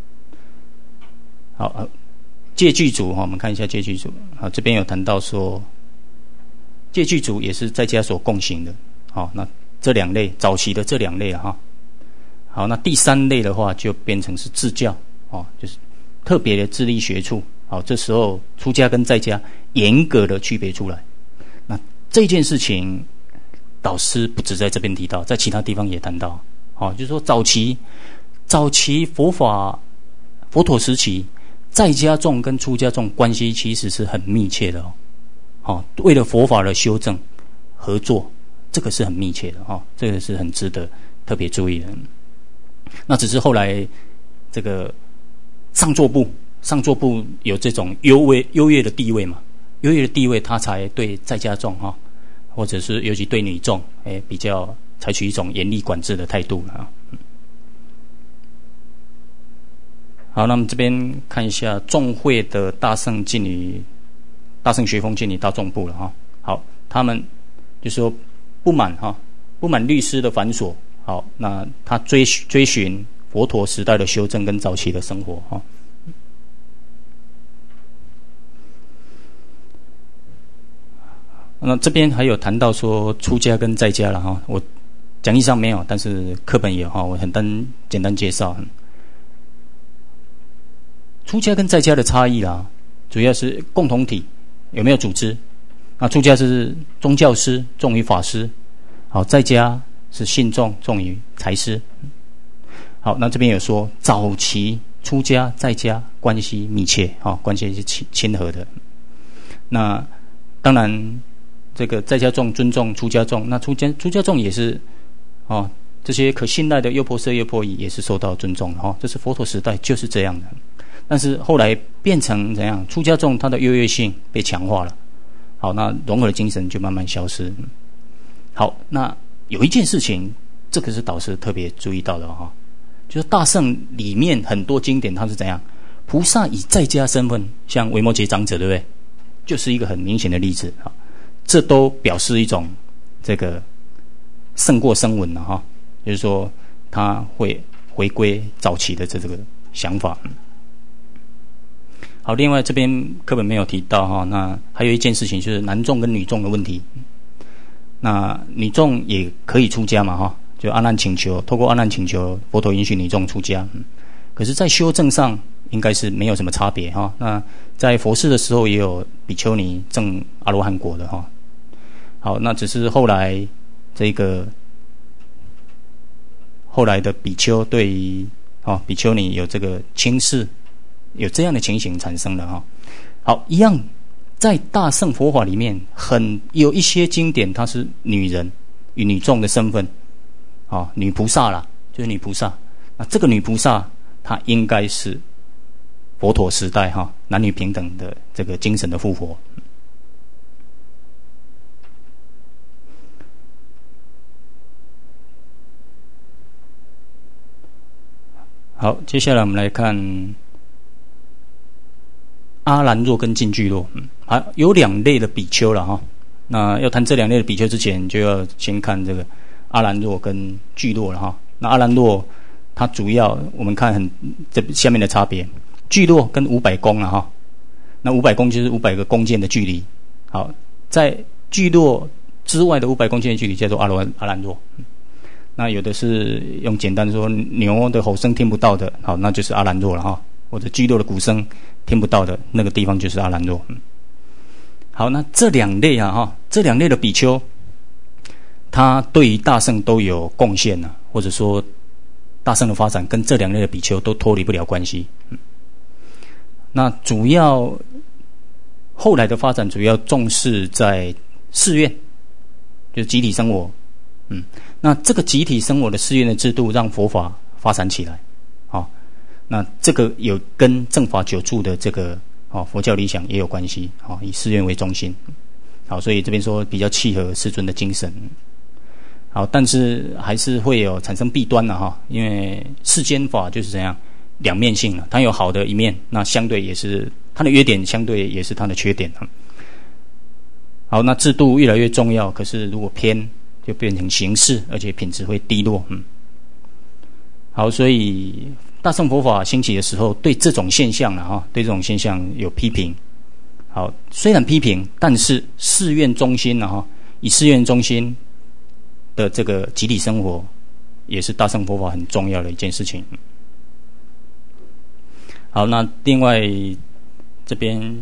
好，戒具足哈，我们看一下戒具足。好，这边有谈到说，戒具足也是在家所共行的。好，那这2类早期的这2类了哈。好，那第3类的话就变成是自教哦，就是特别的自立学处。好，这时候出家跟在家严格的区别出来。那这件事情导师不只在这边提到，在其他地方也谈到。好，就是说早期佛陀时期，在家众跟出家众关系其实是很密切的哦。好，为了佛法的修正合作，这个是很密切的哦，这个是很值得特别注意的。那只是后来这个上座部有这种优越的地位嘛，优越的地位，他才对在家众哈，或者是尤其对女众，比较采取一种严厉管制的态度了啊。好，那么这边看一下众会的大乘学风敬礼大众部了哈。好，他们就说不满律师的繁琐。好，那他追寻佛陀时代的修正跟早期的生活哈。那这边还有谈到说出家跟在家了哈，我讲义上没有，但是课本有哈，我简单介绍。出家跟在家的差异啦，主要是共同体有没有组织。那出家是宗教师重于法师，好，在家是信众重于财师。好，那这边有说早期出家在家关系密切，关系是亲和的。那当然，这个在家众尊重出家众，那出家众也是这些可信赖的优婆塞、优婆夷也是受到尊重的这是佛陀时代就是这样的。但是后来变成怎样？出家众他的优越性被强化了，好，那融合的精神就慢慢消失。好，那有一件事情，这个是导师特别注意到的就是大乘里面很多经典它是怎样？菩萨以在家身份，像维摩诘长者，对不对？就是一个很明显的例子这都表示一种这个胜过声闻了就是说他会回归早期的这个想法。好，另外这边课本没有提到那还有一件事情就是男众跟女众的问题。那女众也可以出家嘛就阿难请求，透过阿难请求，佛陀允许女众出家。可是在修正上应该是没有什么差别那在佛事的时候也有比丘尼证阿罗汉果的好，那只是后来的比丘对于比丘尼有这个轻视，有这样的情形产生了好，一样在大乘佛法里面有一些经典它是女人与女众的身份女菩萨啦，就是女菩萨。那这个女菩萨她应该是佛陀时代男女平等的这个精神的复活。好，接下来我们来看阿兰若跟净居洛。有两类的比丘了那要谈这两类的比丘之前，就要先看这个阿兰若跟聚洛了那阿兰若它主要我们看这下面的差别，聚洛跟500弓了那500弓就是500个弓箭的距离。好，在聚洛之外的500弓箭的距离叫做阿兰若。那有的是用简单的说牛的吼声听不到的，好，那就是阿兰若了或者聚洛的鼓声听不到的那个地方就是阿兰若。好，那这两类的比丘，他对于大乘都有贡献或者说大乘的发展跟这两类的比丘都脱离不了关系。那主要后来的发展主要重视在寺院，就是集体生活。那这个集体生活的寺院的制度让佛法发展起来那这个有跟正法久住的这个佛教理想也有关系以寺院为中心。好，所以这边说比较契合世尊的精神。好，但是还是会有产生弊端因为世间法就是怎样两面性了，它有好的一面，那相对也是它的优点，相对也是它的缺点好，那制度越来越重要，可是如果偏就变成形式，而且品质会低落。好，所以大乘佛法兴起的时候，对这种现象对这种现象有批评。好，虽然批评，但是寺院中心以寺院中心的这个集体生活，也是大乘佛法很重要的一件事情。好，那另外这边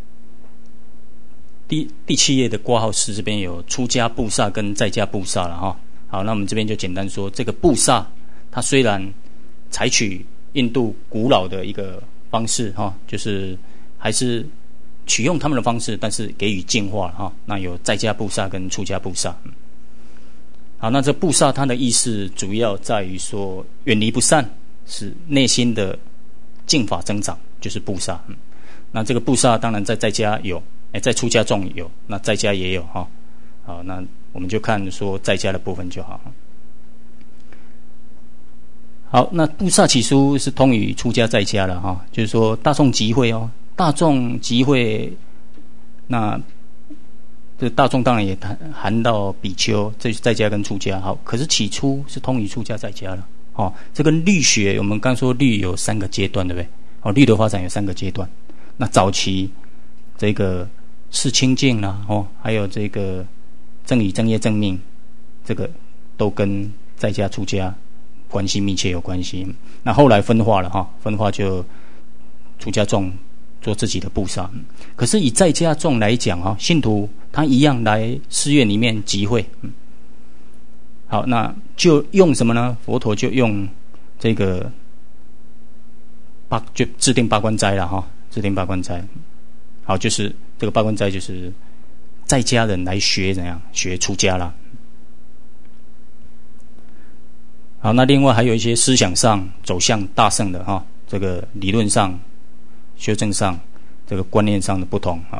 第7页的括号4这边有出家布萨跟在家布萨了好，那我们这边就简单说，这个布萨它虽然采取印度古老的一个方式就是还是取用他们的方式，但是给予净化那有在家布萨跟出家布萨。好，那这布萨它的意思主要在于说远离不善，使内心的净法增长，就是布萨。那这个布萨当然在家有，在出家众有，那在家也有好，那我们就看说在家的部分就好。好，那布萨起初是通于出家在家了就是说大众集会大众集会，那这大众当然也含到比丘，这在家跟出家。好，可是起初是通于出家在家了这跟律学，我们刚说律有3个阶段，对不对？律的发展有3个阶段。那早期这个是清净啦还有这个正理正业正命，这个都跟在家出家关系密切有关系。那后来分化了分化就出家众做自己的布萨。可是以在家众来讲信徒他一样来寺院里面集会。好，那就用什么呢？佛陀就用这个就制定八关斋了哈，制定八关斋。好，就是这个八关斋就是在家人来学怎样学出家啦。好，那另外还有一些思想上走向大乘的哈，这个理论上、修正上、这个观念上的不同啊。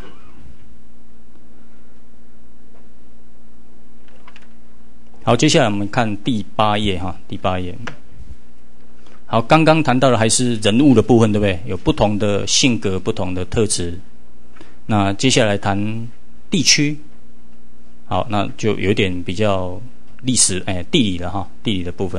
好，接下来我们看第8页哈，第8页。好，刚刚谈到的还是人物的部分，对不对？有不同的性格、不同的特质。那接下来谈地区。好，那就有点比较历史地理了哈，地理的部分。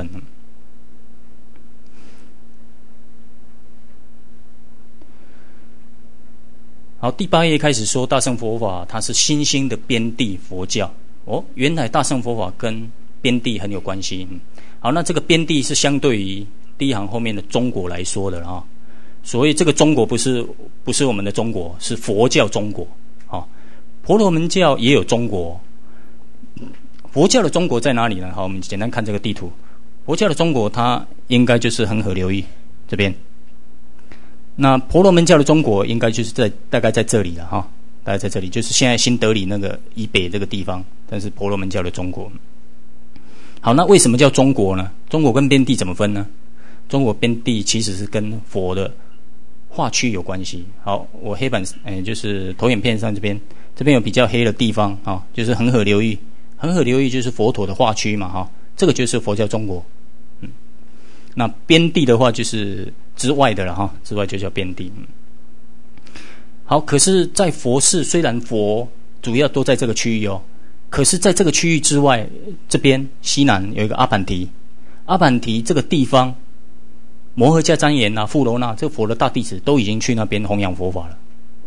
好，第8页开始说大乘佛法，它是新兴的边地佛教。哦，原来大乘佛法跟边地很有关系。好，那这个边地是相对于第一行后面的中国来说的啊。所谓这个中国不是我们的中国，是佛教中国啊。婆罗门教也有中国，佛教的中国在哪里呢？好，我们简单看这个地图。佛教的中国它应该就是恒河流域这边。那婆罗门教的中国应该就是大概在这里了哈。大概在这里，就是现在新德里那个以北这个地方，但是婆罗门教的中国。好，那为什么叫中国呢？中国跟边地怎么分呢？中国边地其实是跟佛的画区有关系。好，我黑板就是投影片上这边有比较黑的地方啊，就是恒河流域。恒河流域就是佛陀的画区嘛哈，这个就是佛教中国。那边地的话就是之外的了哈，之外就叫边地。好，可是在佛寺，虽然佛主要都在这个区域哦，可是在这个区域之外，这边西南有一个阿盘提。阿盘提这个地方，摩诃迦旃延啊、富罗那这个佛的大弟子都已经去那边弘扬佛法了。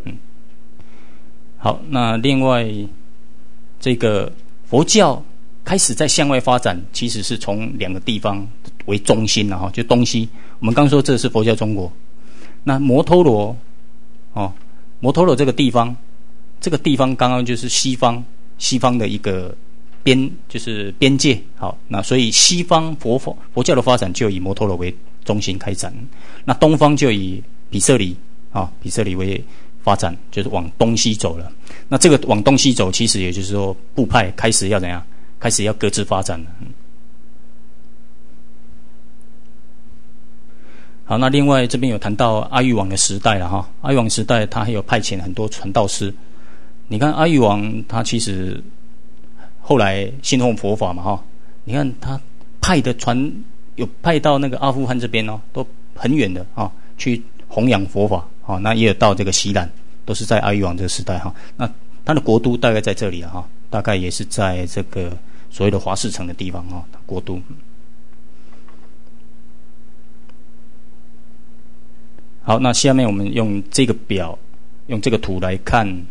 好，那另外这个佛教开始在向外发展，其实是从2个地方为中心了哈，就东西。我们刚说这是佛教中国，那摩托罗摩托罗这个地方刚刚就是西方的一个就是边界。好，那所以西方佛教的发展就以摩托罗为中心开展，那东方就以毗舍离为发展，就是往东西走了。那这个往东西走，其实也就是说部派开始要怎样？开始要各自发展了。好，那另外这边有谈到阿育王的时代了哈。阿育王时代，他还有派遣很多传道师。你看阿育王，他其实后来信奉佛法嘛哈。你看他有派到那个阿富汗这边哦，都很远的啊，去弘扬佛法啊。那也有到这个西兰，都是在阿育王这个时代哈。那他的国都大概在这里了哈，大概也是在这个所谓的华氏城的地方哈，国都。好，那下面我们用这个表，用这个图来看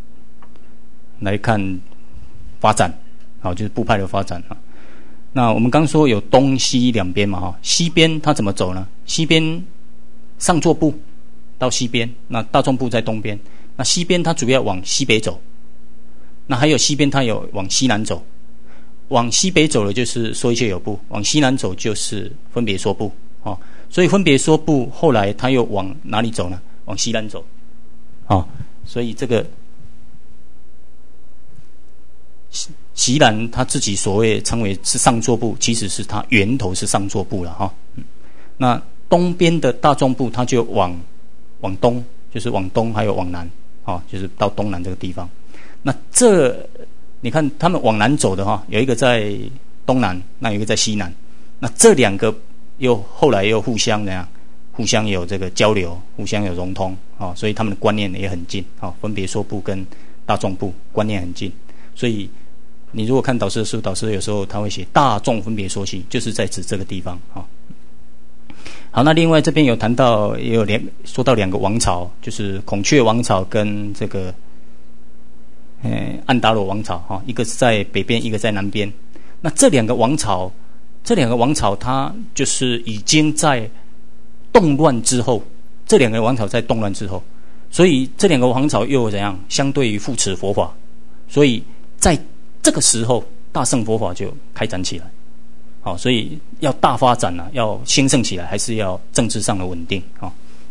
发展，好，就是部派的发展啊。那我们刚说有东西2边嘛哈，西边它怎么走呢？西边上座部到西边，那大众部在东边。那西边它主要往西北走，那还有西边它有往西南走。往西北走的就是说一切有部，往西南走就是分别说部啊。所以分别说部后来他又往哪里走呢？往西南走，所以这个西南他自己所谓称为是上座部，其实是他源头是上座部了哈。那东边的大众部他就往东，就是往东还有往南就是到东南这个地方。那你看他们往南走的哈，有一个在东南，那有一个在西南，那这2个后来又互相怎样？互相有这个交流，互相有融通所以他们的观念也很近分别说部跟大众部观念很近，所以你如果看导师的书，导师有时候他会写大众分别说系，就是在指这个地方好，那另外这边有谈到，也有说到2个王朝，就是孔雀王朝跟这个安达罗王朝一个是在北边，一个在南边。那这2个王朝它就是已经在动乱之后，这2个王朝在动乱之后，所以这2个王朝又怎样？相对于扶持佛法，所以在这个时候大乘佛法就开展起来。所以要大发展要兴盛起来，还是要政治上的稳定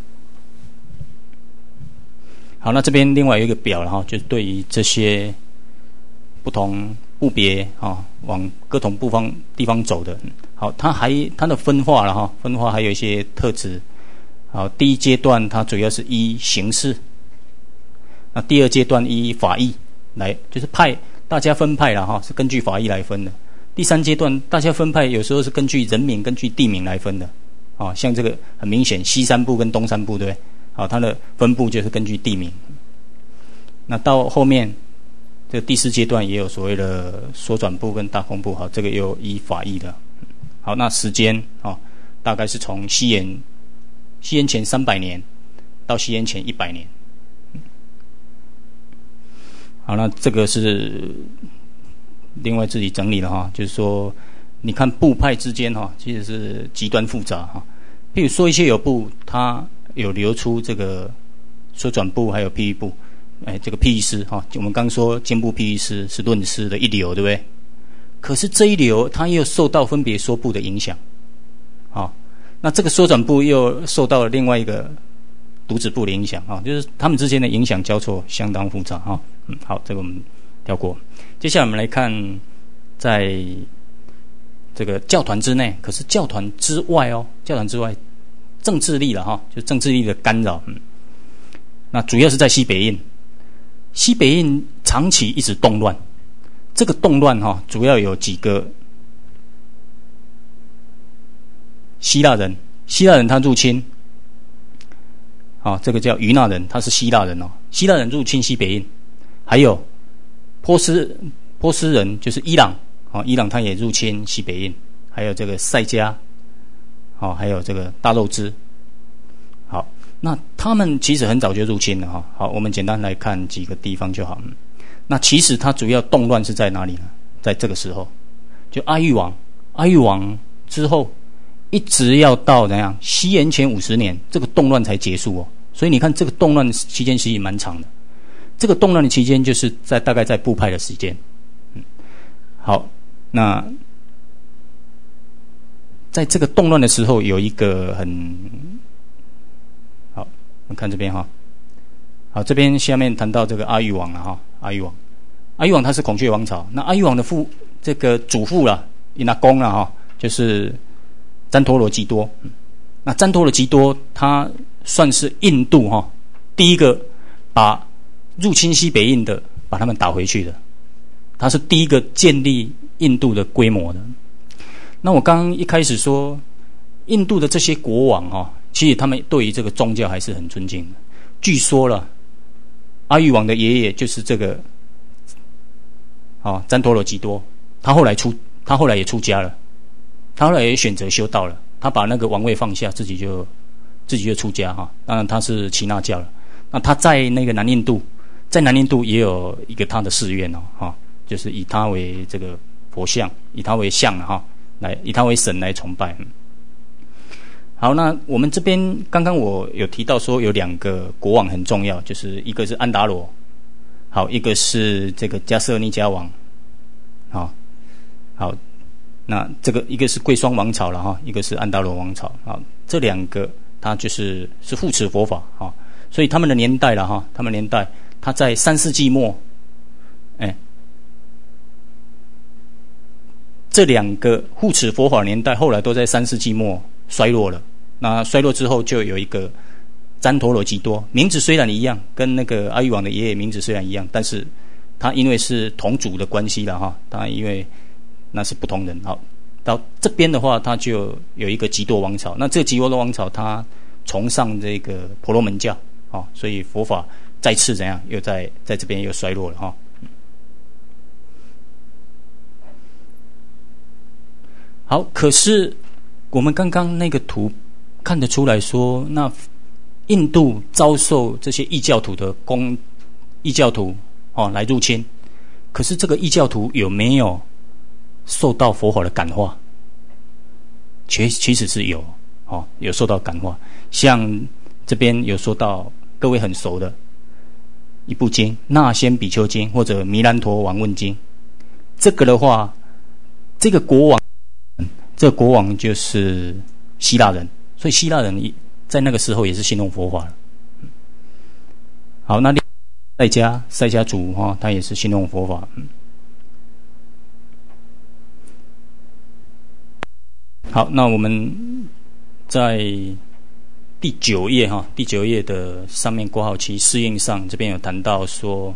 好，那这边另外有一个表了哈，就是对于这些不同部别啊，往各种地方走的。好，它的分化了哈，分化还有一些特质。好，第一阶段它主要是依形式，那第二阶段依法义来，就是大家分派了哈，是根据法义来分的。第三阶段大家分派有时候是根据人名、根据地名来分的。啊，像这个很明显，西三部跟东三部，对不对？好，它的分布就是根据地名。那到后面这个第四阶段也有所谓的缩转部跟大空部，好，这个又依法义的。好，那时间大概是从西元前300年到西元前100年。好，那这个是另外自己整理了哈，就是说，你看部派之间其实是极端复杂哈。譬如说一些有部，它有流出这个缩转部，还有譬喻部。这个譬喻诗我们刚说兼部譬喻诗是论诗的一流，对不对？可是这一流它又受到分别说部的影响，那这个缩转部又受到了另外一个读子部的影响就是他们之间的影响交错相当复杂好，这个我们跳过。接下来我们来看，在这个教团之内，可是教团之外教团之外，政治力了就政治力的干扰，那主要是在西北印。西北印长期一直动乱，这个动乱主要有几个希腊人他入侵，这个叫于纳人，他是希腊人希腊人入侵西北印，还有波斯人就是伊朗伊朗他也入侵西北印，还有这个塞迦还有这个大肉支。好，那他们其实很早就入侵了好，我们简单来看几个地方就好。那其实它主要动乱是在哪里呢？在这个时候，就阿育王之后，一直要到怎样西元前50年，这个动乱才结束所以你看这个动乱期间其实蛮长的。这个动乱的期间就是大概在部派的时间。好，那在这个动乱的时候，有一个好，我们看这边好，这边下面谈到这个阿育王了阿育王他是孔雀王朝。那阿育王的这个祖父啦，阿公啦就是旃陀罗笈多。那旃陀罗笈多他算是印度第一个把入侵西北印的把他们打回去的，他是第一个建立印度的规模的。那我刚刚一开始说，印度的这些国王其实他们对于这个宗教还是很尊敬的。据说了，阿育王的爷爷就是这个旃陀罗笈多，他后来也出家了，他后来也选择修道了，他把那个王位放下，自己就出家当然他是耆那教了。那他在那个南印度也有一个他的寺院就是以他为这个佛像，以他为像以他为神来崇拜。好，那我们这边刚刚我有提到说有2个国王很重要，就是一个是安达罗，好，一个是这个加瑟尼加王。好，那这个一个是贵霜王朝了一个是安达罗王朝。好，这2个他就是护持佛法所以他们的年代了他在3世纪末，这2个护持佛法年代后来都在3世纪末衰落了。那衰落之后就有一个旃陀罗笈多，名字虽然一样，跟那个阿育王的爷爷名字虽然一样，但是他因为是同族的关系了他因为那是不同人。好，到这边的话他就有一个笈多王朝。那这个笈多王朝他崇尚这个婆罗门教所以佛法再次怎样又在这边又衰落了好，可是我们刚刚那个图看得出来说，那印度遭受这些异教徒来入侵，可是这个异教徒有没有受到佛法的感化？其实是有受到感化。像这边有说到各位很熟的一部经《那仙比丘经》或者《弥兰陀王问经》，这个的话，这个国王就是希腊人，所以希腊人在那个时候也是信奉佛法了。 好，那赛迦族哈，他也是信奉佛法。好，那我们在第9页哈，第9页的上面括号其适应上，这边有谈到说，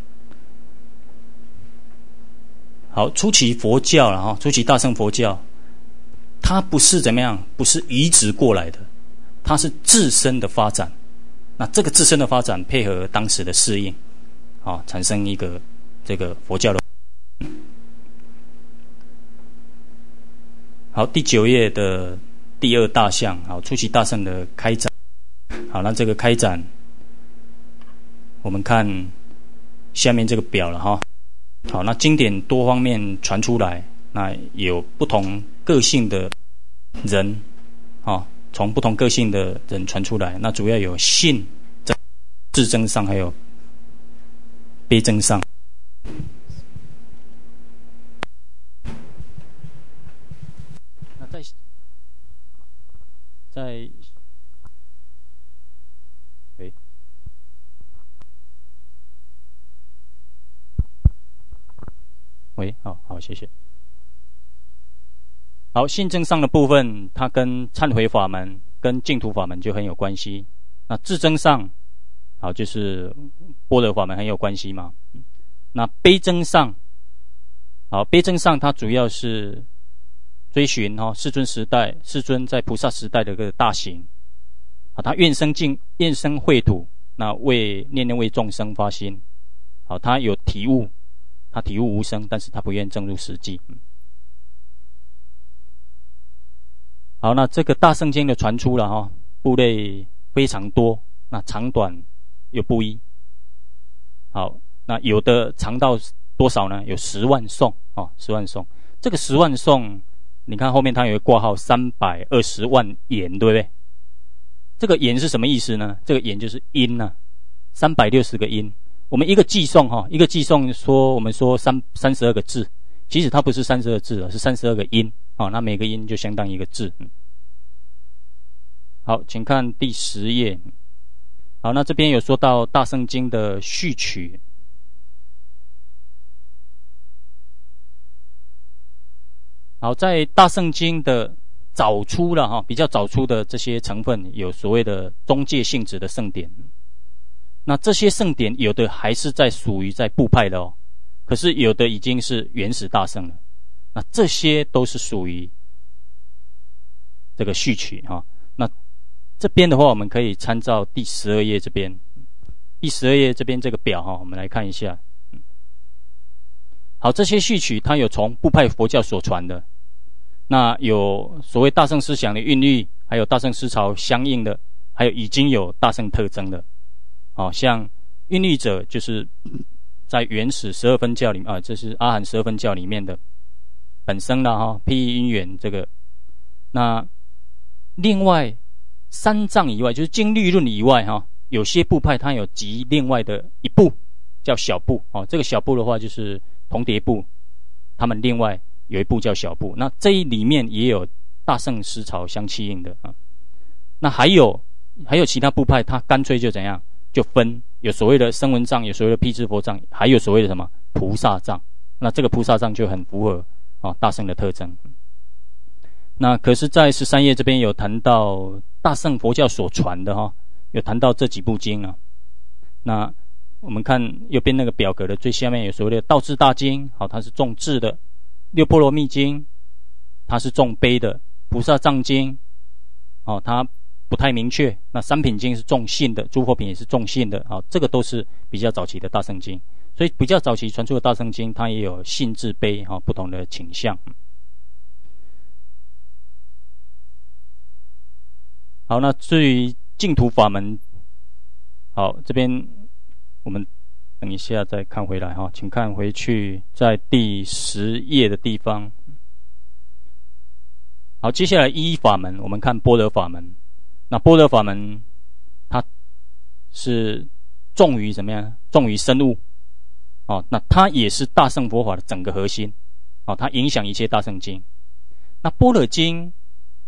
好，初期佛教了哈，初期大乘佛教，它不是怎么样，不是移植过来的，它是自身的发展。那这个自身的发展配合当时的适应，啊，产生一个这个佛教的。好，第9页的第2大项，好，初期大乘的开展。好，那这个开展，我们看下面这个表了哈。好，那经典多方面传出来，那有不同个性的人，啊，从不同个性的人传出来，那主要有信在智增上，还有悲增上。那在喂，好，谢谢。好，信增上的部分，它跟忏悔法门、跟净土法门就很有关系。那智增上，好，就是般若法门很有关系嘛。那悲增上，好，悲增上它主要是追寻世尊时代，世尊在菩萨时代的一个大行。好，他愿生秽土，那念念为众生发心。好，他有体悟。他体悟无生，但是他不愿证入实际。好，那这个大乘经的传出了哈，部类非常多，那长短又不一。好，那有的长到多少呢？有10万颂啊，10万颂。这个10万颂，你看后面它有一个挂号320万言，对不对？这个言是什么意思呢？这个言就是音啊，360个音。我们一个寄颂哈，一个寄颂说我们说32个字，其实它不是32字，是32个音啊。那每个音就相当于一个字。好，请看第10页。好，那这边有说到大乘经的序曲。好，在大乘经的早出了哈，比较早出的这些成分，有所谓的中介性质的圣典。那这些圣典有的还是属于在部派的哦，可是有的已经是原始大乘了。那这些都是属于这个序曲哈。那这边的话，我们可以参照第12页这边，第12页这边这个表哈，我们来看一下。好，这些序曲它有从部派佛教所传的，那有所谓大乘思想的韵律，还有大乘思潮相应的，还有已经有大乘特征的。好，像韵律者就是在原始12分教里面啊，这是阿含12分教里面的本身的哈，譬喻因缘这个。那另外3藏以外，就是经律论以外哈，有些部派它有集另外的一部叫小部哦，这个小部的话就是同叠部，他们另外有一部叫小部。那这一里面也有大乘思潮相契应的啊。那还有其他部派，它干脆就怎样？就分有所谓的声闻藏，有所谓的辟支佛藏，还有所谓的什么菩萨藏。那这个菩萨藏就很符合大乘的特征。那可是在13页这边有谈到大乘佛教所传的哈，有谈到这几部经啊。那我们看右边那个表格的最下面有所谓的道智大经，好，它是重智的；六波罗蜜经，它是重悲的；菩萨藏经，它不太明确。那三品经是重信的，诸佛品也是重信的，这个都是比较早期的大乘经。所以比较早期传出的大乘经，它也有信智悲不同的倾向。好，那至于净土法门，好，这边我们等一下再看回来哈，请看回去在第10页的地方。好，接下来依法门，我们看般若法门。那般若法门，它是重于怎么样？重于深悟。那它也是大乘佛法的整个核心。它影响一切大乘经。那般若经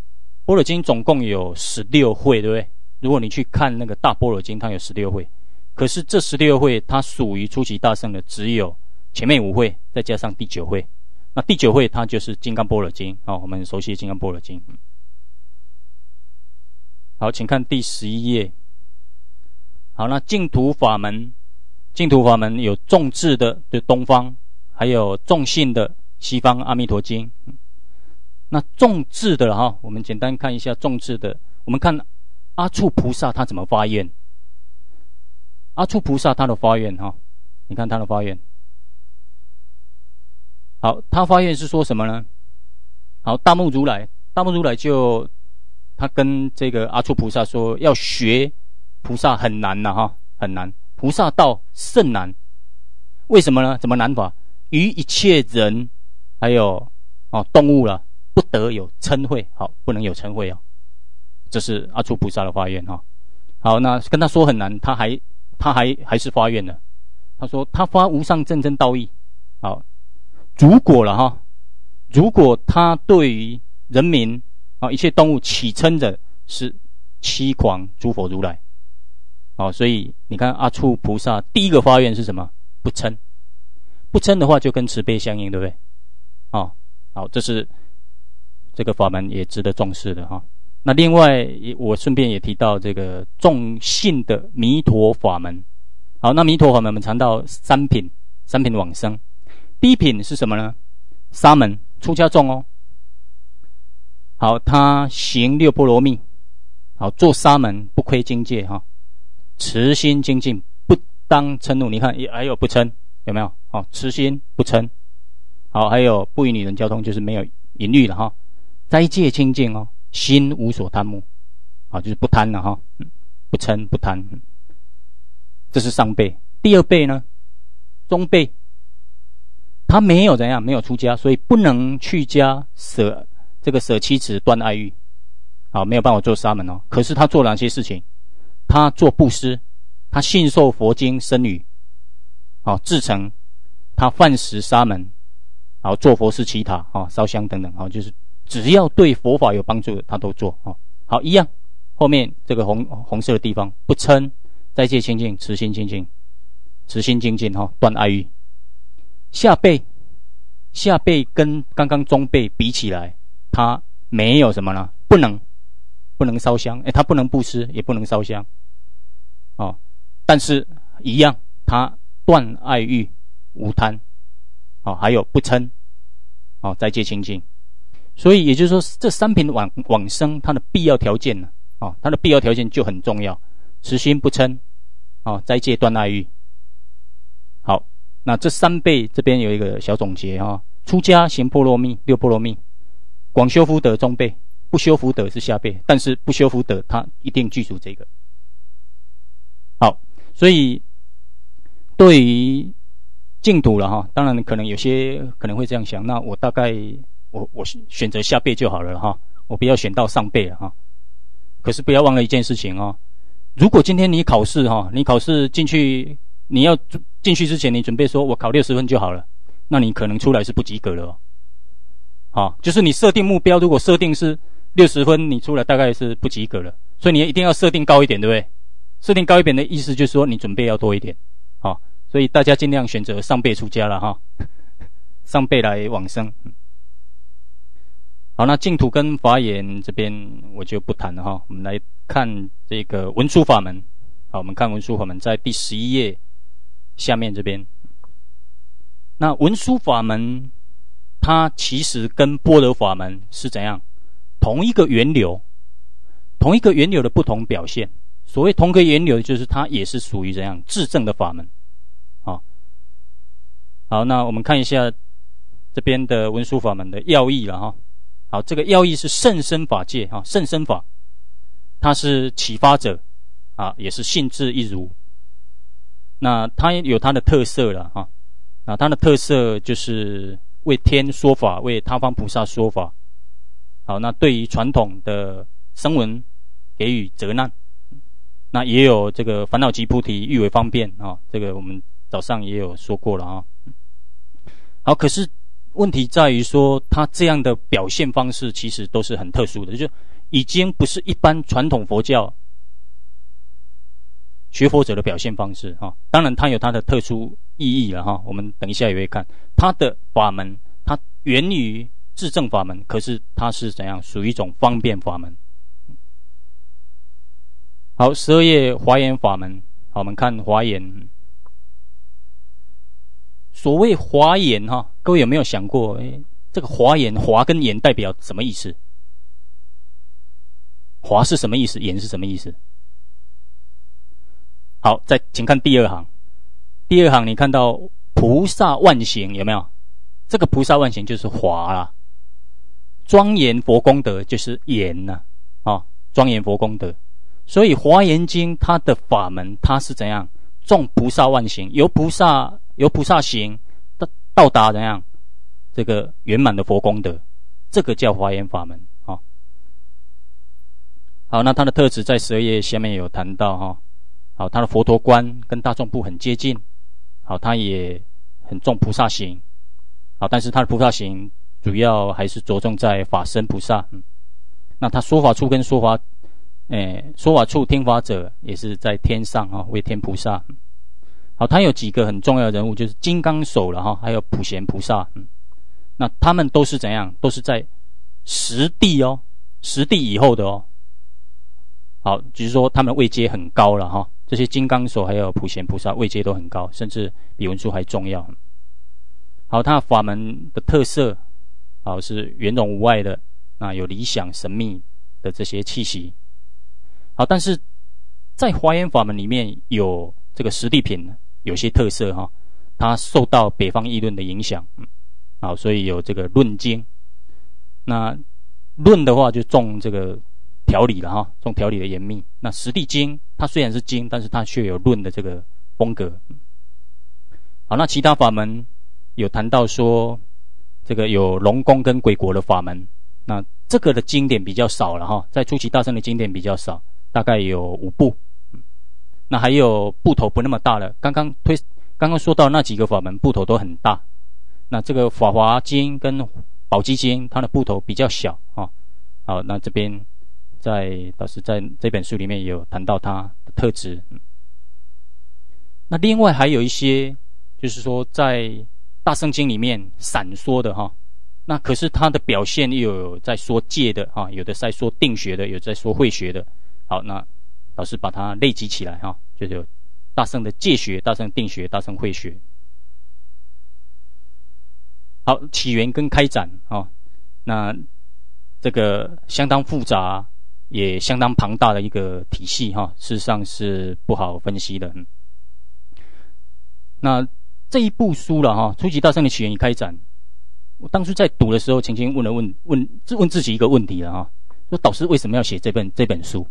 总共有16会，对不对？如果你去看那个大般若经，它有16会。 可是这16会它属于出奇大圣的，只有前面5会再加上第9会。那第9会它就是金刚般若经，我们熟悉的金刚般若经。好，请看第11页。好，那净土法门有重智的东方，还有重信的西方阿弥陀经。那重智的我们简单看一下重智的。我们看阿处菩萨他怎么发愿。阿处菩萨他的发愿你看他的发愿。好，他发愿是说什么呢？好，大目如来就他跟这个阿处菩萨说，要学菩萨很难很难，菩萨道甚难。为什么呢？怎么难法？于一切人还有动物了，不得有嗔恚。好，不能有嗔恚这是阿处菩萨的发愿好，那跟他说很难，他还是发愿了。他说他发无上正真道义。好，如果他对于人民一切动物起嗔者，是欺诳诸佛如来。所以你看阿处菩萨第一个发愿是什么？不嗔。不嗔的话就跟慈悲相应，对不对？好，这是这个法门也值得重视的那另外我顺便也提到这个重信的弥陀法门。好，那弥陀法门我们谈到三品往生。第一品是什么呢？沙门出家众好，他行6波罗蜜。好，做沙门不亏境界慈心精进，不当嗔怒。你看还有不嗔，有没有？慈心不嗔。好，还有不与女人交通，就是没有淫欲了斋戒清净心无所贪慕。好，就是不贪了不嗔不贪。这是上辈。第二辈呢？中辈。他没有怎样，没有出家，所以不能去家舍妻子断爱欲。好，没有办法做沙门可是他做哪些事情？他做布施，他信受佛经僧语，至诚，他饭食沙门，做佛事祈塔，烧香等等，就是只要对佛法有帮助的他都做好，一样。后面这个红色的地方，不嗔，斋戒清净，慈心精进，断爱欲。下辈跟刚刚中辈比起来，他没有什么呢？不能烧香，他不能布施，也不能烧香但是一样，他断爱欲，无贪还有不嗔斋戒清净。所以也就是说，这三品往生它的必要条件它的必要条件就很重要，慈心不嗔斋戒断爱欲。好，那这三辈这边有一个小总结出家行波罗蜜6波罗蜜，广修福德中辈，不修福德是下辈，但是不修福德他一定具足这个。好，所以对于净土了当然可能有些可能会这样想，那我大概我选择下辈就好了我不要选到上辈了可是不要忘了一件事情如果今天你考试进去，你要进去之前你准备说我考60分就好了，那你可能出来是不及格了就是你设定目标，如果设定是60分，你出来大概是不及格了，所以你一定要设定高一点，对不对？设定高一点的意思就是说你准备要多一点所以大家尽量选择上辈出家了上辈来往生。好，那净土跟法眼这边我就不谈了我们来看这个文殊法门。好，我们看文殊法门在第11页下面这边。那文殊法门它其实跟般若法门是怎样？同一个源流的不同表现。所谓同个源流，就是它也是属于怎样至正的法门好，那我们看一下这边的文殊法门的要义了好，这个要义是甚深法界甚深法，它是启发者也是性质一如。那它有它的特色了那它的特色就是为天说法，为他方菩萨说法。好，那对于传统的声闻给予责难，那也有这个烦恼集菩提，欲为方便这个我们早上也有说过了好，可是问题在于说，它这样的表现方式其实都是很特殊的，就已经不是一般传统佛教学佛者的表现方式哈。当然，它有它的特殊意义了哈。我们等一下也会看它的法门，它源于自证法门，可是它是怎样属于一种方便法门。好，12页华严法门，好，我们看华严。所谓华严哈，各位有没有想过，这个华严，华跟严代表什么意思？华是什么意思？严是什么意思？好，再请看第二行。第二行你看到菩萨万行有没有？这个菩萨万行就是华啦。庄严佛功德就是严呐，庄严佛功德。所以华严经它的法门，它是怎样？种菩萨万行，由菩萨行到达怎样？这个圆满的佛功德，这个叫华严法门啊。好，那它的特质在12页下面有谈到哈。好，它的佛陀观跟大众部很接近。好，它也很重菩萨行。好，但是它的菩萨行主要还是着重在法身菩萨。那它说法处跟说法处听法者也是在天上哈，为天菩萨。好，它有几个很重要的人物，就是金刚手了哈，还有普贤菩萨。那他们都是怎样？都是在实地以后的哦。好，就是说他们位阶很高了哈。这些金刚手还有普贤菩萨位阶都很高，甚至比文殊还重要。好，它法门的特色，好是圆融无碍的，那有理想神秘的这些气息。好，但是在华严法门里面有这个实地品有些特色哈，它受到北方议论的影响。好，所以有这个论经。那论的话就重这个条理了哈，重条理的严密。那实地经它虽然是经，但是它却有论的这个风格。好，那其他法门有谈到说，这个有龙宫跟鬼国的法门。那这个的经典比较少了哈，在初期大乘的经典比较少，大概有5部。那还有部头不那么大了，刚刚说到那几个法门部头都很大。那这个法华经跟宝积经它的部头比较小啊。好，那这边导师在这本书里面也有谈到它的特质。那另外还有一些就是说在大乘经里面散说的哈，那可是它的表现又有在说戒的哈，有的在说定学的，有在说慧学的。好，那老师把它累积起来哈，就是有大乘的戒学、大乘定学、大乘慧学。好，起源跟开展啊，那这个相当复杂，也相当庞大的一个体系哈，事实上是不好分析的。那这一部书了哈，初级大乘的起源与开展，我当初在读的时候，曾经问自己一个问题了哈，说导师为什么要写这本书？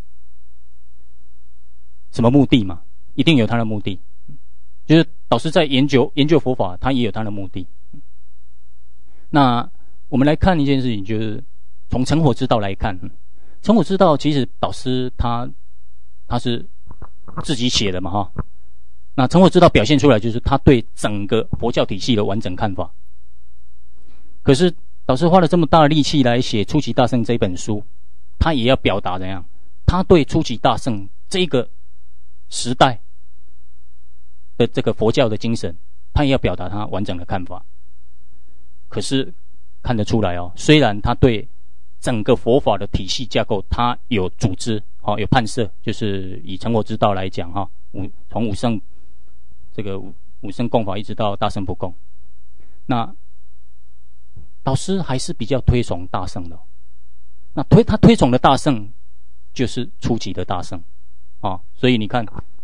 什么目的嘛？一定有他的目的，就是导师在研究佛法，他也有他的目的。那我们来看一件事情，就是从成佛之道来看，成佛之道其实导师他是自己写的嘛哈。那成佛之道表现出来就是他对整个佛教体系的完整看法。可是导师花了这么大的力气来写初级大乘这本书，他也要表达怎样？他对初级大乘这个时代的这个佛教的精神，他也要表达他完整的看法。可是看得出来哦，虽然他对整个佛法的体系架构他有组织有判设，就是以成佛之道来讲哈，从五圣这个五圣共法一直到大乘不共，那导师还是比较推崇大乘的。那他推崇的大乘就是初级的大乘所以你看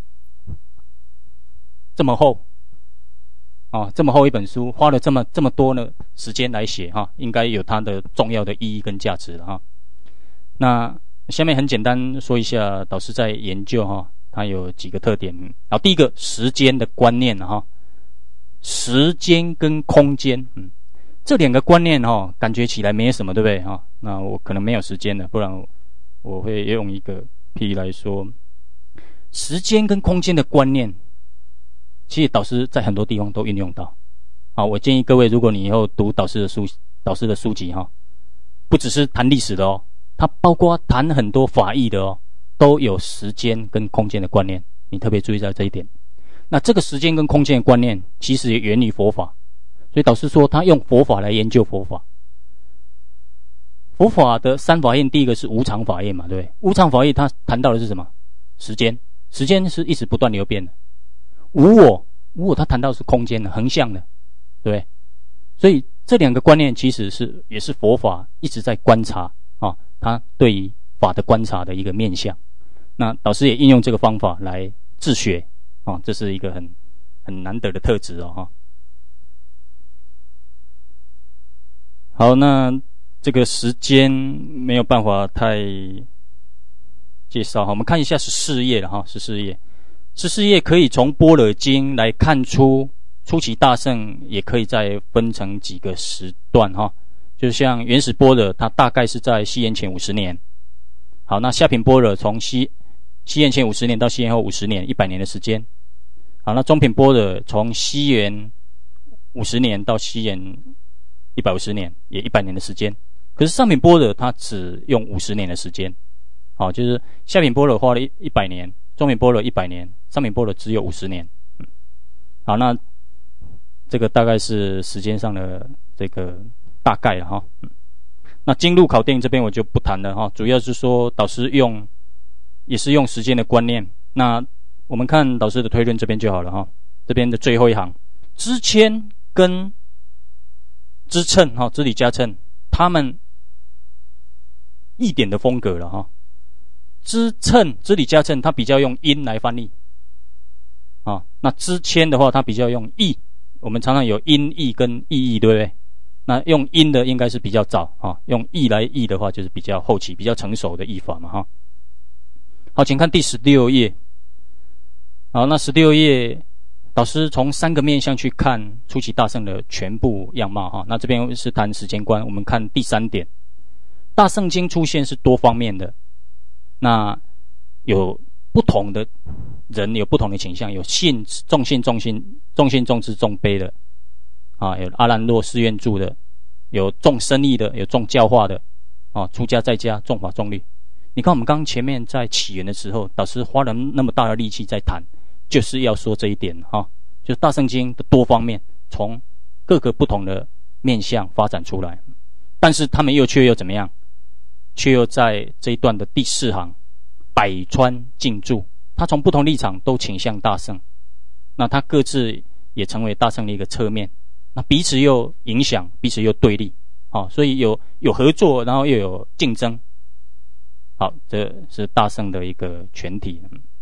这么厚这么厚一本书，花了这么多的时间来写应该有它的重要的意义跟价值了那下面很简单说一下导师在研究它有几个特点。好，第一个时间的观念时间跟空间这两个观念感觉起来没什么，对不对那我可能没有时间了，不然我会用一个譬喻来说，时间跟空间的观念其实导师在很多地方都运用到。好，我建议各位，如果你以后读导师的书籍不只是谈历史的它包括谈很多法义的都有时间跟空间的观念你特别注意到这一点。那这个时间跟空间的观念，其实也源于佛法，所以导师说他用佛法来研究佛法。佛法的三法印，第一个是无常法印嘛，对不对？无常法印它谈到的是什么？时间，时间是一直不断流变的。无我它谈到的是空间的，横向的，对不对？所以这两个观念其实也是佛法一直在观察啊，它对于法的观察的一个面向。那导师也应用这个方法来自学啊，这是一个很难得的特质哦哈。好，那这个时间没有办法太介绍哈，我们看一下14页了哈，14页。14页可以从般若经来看出初期大乘也可以再分成几个时段哈，就像原始般若，它大概是在西元前50年。好，那下品般若从西元前50年到西元后50年，100年的时间。好，那中品般若从西元50年到西元150年，也100年的时间。可是上品般若它只用50年的时间。好，就是下品般若花了100年，中品般若100年，上品般若只有50年。好，那这个大概是时间上的这个大概了哈。那经路考定这边我就不谈了哈，主要是说导师也是用时间的观念。那我们看导师的推论这边就好了哈，这边的最后一行，支谦跟支称哈，支理加称，他们一点的风格了哈。支理加称，它比较用音来翻译啊，那支谦的话，它比较用意。我们常常有音译跟意译，对不对？那用音的应该是比较早啊，用意来译的话，就是比较后期、比较成熟的译法嘛哈。好，请看第16页。好，那16页，导师从3个面向去看初期大乘的全部样貌哈。那这边是谈时间观，我们看第3点，大乘经出现是多方面的，那有不同的人有不同的倾向，有重信重智重悲的啊，有阿兰若寺院住的，有重生意的，有重教化的啊，出家在家，重法重律。你看我们刚前面在起源的时候，导师花了那么大的力气在谈，就是要说这一点哈，就是大乘经的多方面，从各个不同的面向发展出来，但是他们却又怎么样？却又在这一段的第4行，百川竞著，他从不同立场都倾向大乘，那他各自也成为大乘的一个侧面，那彼此又影响，彼此又对立，好，所以有合作，然后又有竞争。好，这是大乘的一个全体。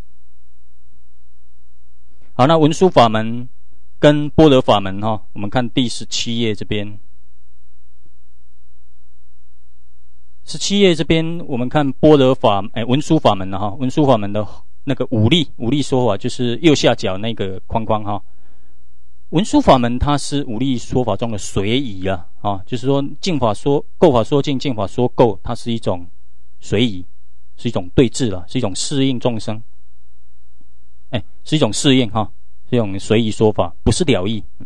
好，那文殊法门跟般若法门哈，我们看第17页这边。17页这边我们看般若法文殊法门哈，文殊法门的那个五力说法，就是右下角那个框框哈。文殊法门它是五力说法中的随宜啊，就是说净法说垢法说净，净法说垢，它是一种随宜，是一种对治了，是一种适应众生，是一种适应哈，是一种随宜说法，不是了义。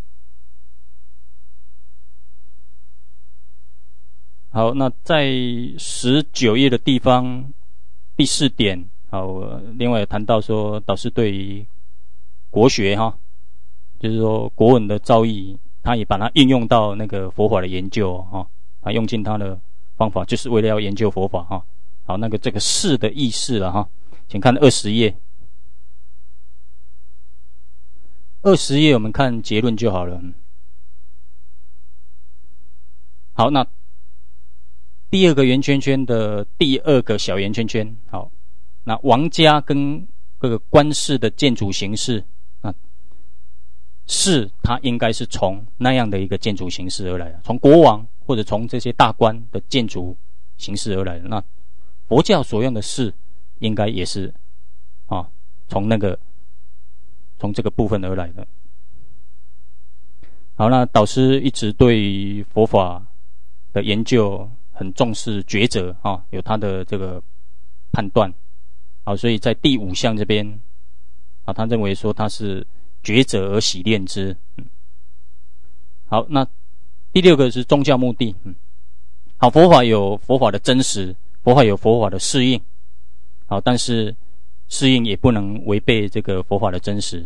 好，那在19页的地方第4点，好，另外有谈到说导师对于国学哈，就是说国文的造诣，他也把它应用到那个佛法的研究哈，他用尽他的方法，就是为了要研究佛法哈。好，那个这个事的意识了哈，请看20页。20页我们看结论就好了。好，那第2个圆圈圈的第2个小圆圈圈，好，那王家跟各个官式的建筑形式，那是它应该是从那样的一个建筑形式而来的，从国王或者从这些大官的建筑形式而来的。那佛教所用的事，应该也是从这个部分而来的。好，那导师一直对于佛法的研究很重视抉择啊，有他的这个判断。好，所以在第5项这边啊，他认为说他是抉择而喜炼之。好，那第6个是宗教目的。好，佛法有佛法的真实，佛法有佛法的适应。好，但是适应也不能违背这个佛法的真实。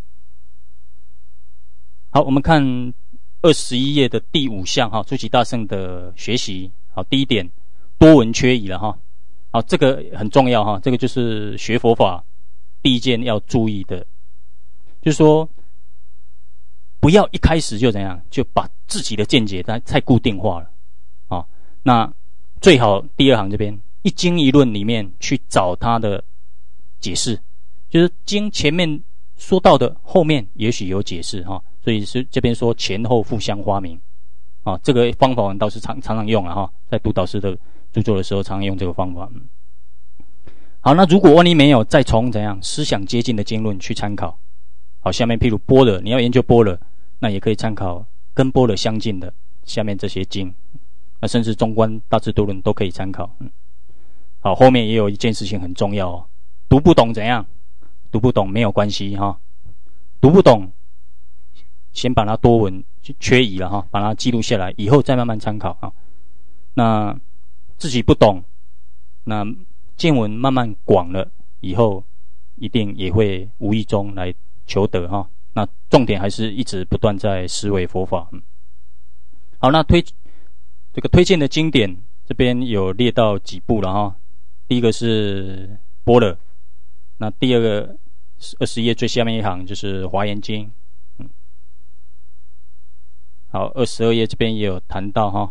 好，我们看21页的第5项哈，出奇大圣的学习。好，第一点，多闻缺仪了哈。好，这个很重要哈，这个就是学佛法第一件要注意的，就是说不要一开始就怎样，就把自己的见解太固定化了啊。那最好第2行这边一经一论里面去找它的解释，就是经前面说到的后面也许有解释哈，所以是这边说前后互相花明啊，这个方法我们倒是常常用了哈，在读导师的著作的时候常用这个方法。好，那如果万一没有，再从怎样思想接近的经论去参考。好，下面譬如般若，你要研究般若，那也可以参考跟般若相近的下面这些经，那甚至中观大智度论都可以参考。好，后面也有一件事情很重要哦，读不懂怎样？读不懂没有关系哈，读不懂先把它多闻缺仪了哈，把它记录下来，以后再慢慢参考啊。那自己不懂，那见闻慢慢广了以后，一定也会无意中来求得哈。那重点还是一直不断在思维佛法。好，那这个推荐的经典这边有列到几部了哈。第一个是般若，那第二个21页最下面一行就是华严经。好，22页这边也有谈到哈。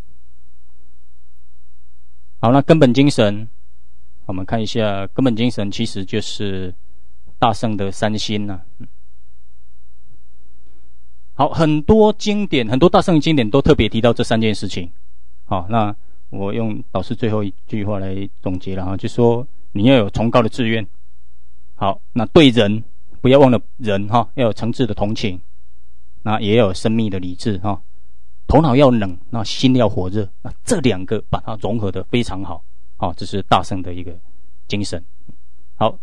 好，那根本精神，我们看一下根本精神其实就是大圣的三心啊。好，很多经典，很多大圣的经典都特别提到这3件事情。好，那我用导师最后一句话来总结了哈，就说你要有崇高的志愿。好，那对人不要忘了人哈，要有诚挚的同情，那也要有生命的理智哈，头脑要冷，那心要火热，那这2个把它融合的非常好。好，这是大圣的一个精神。好，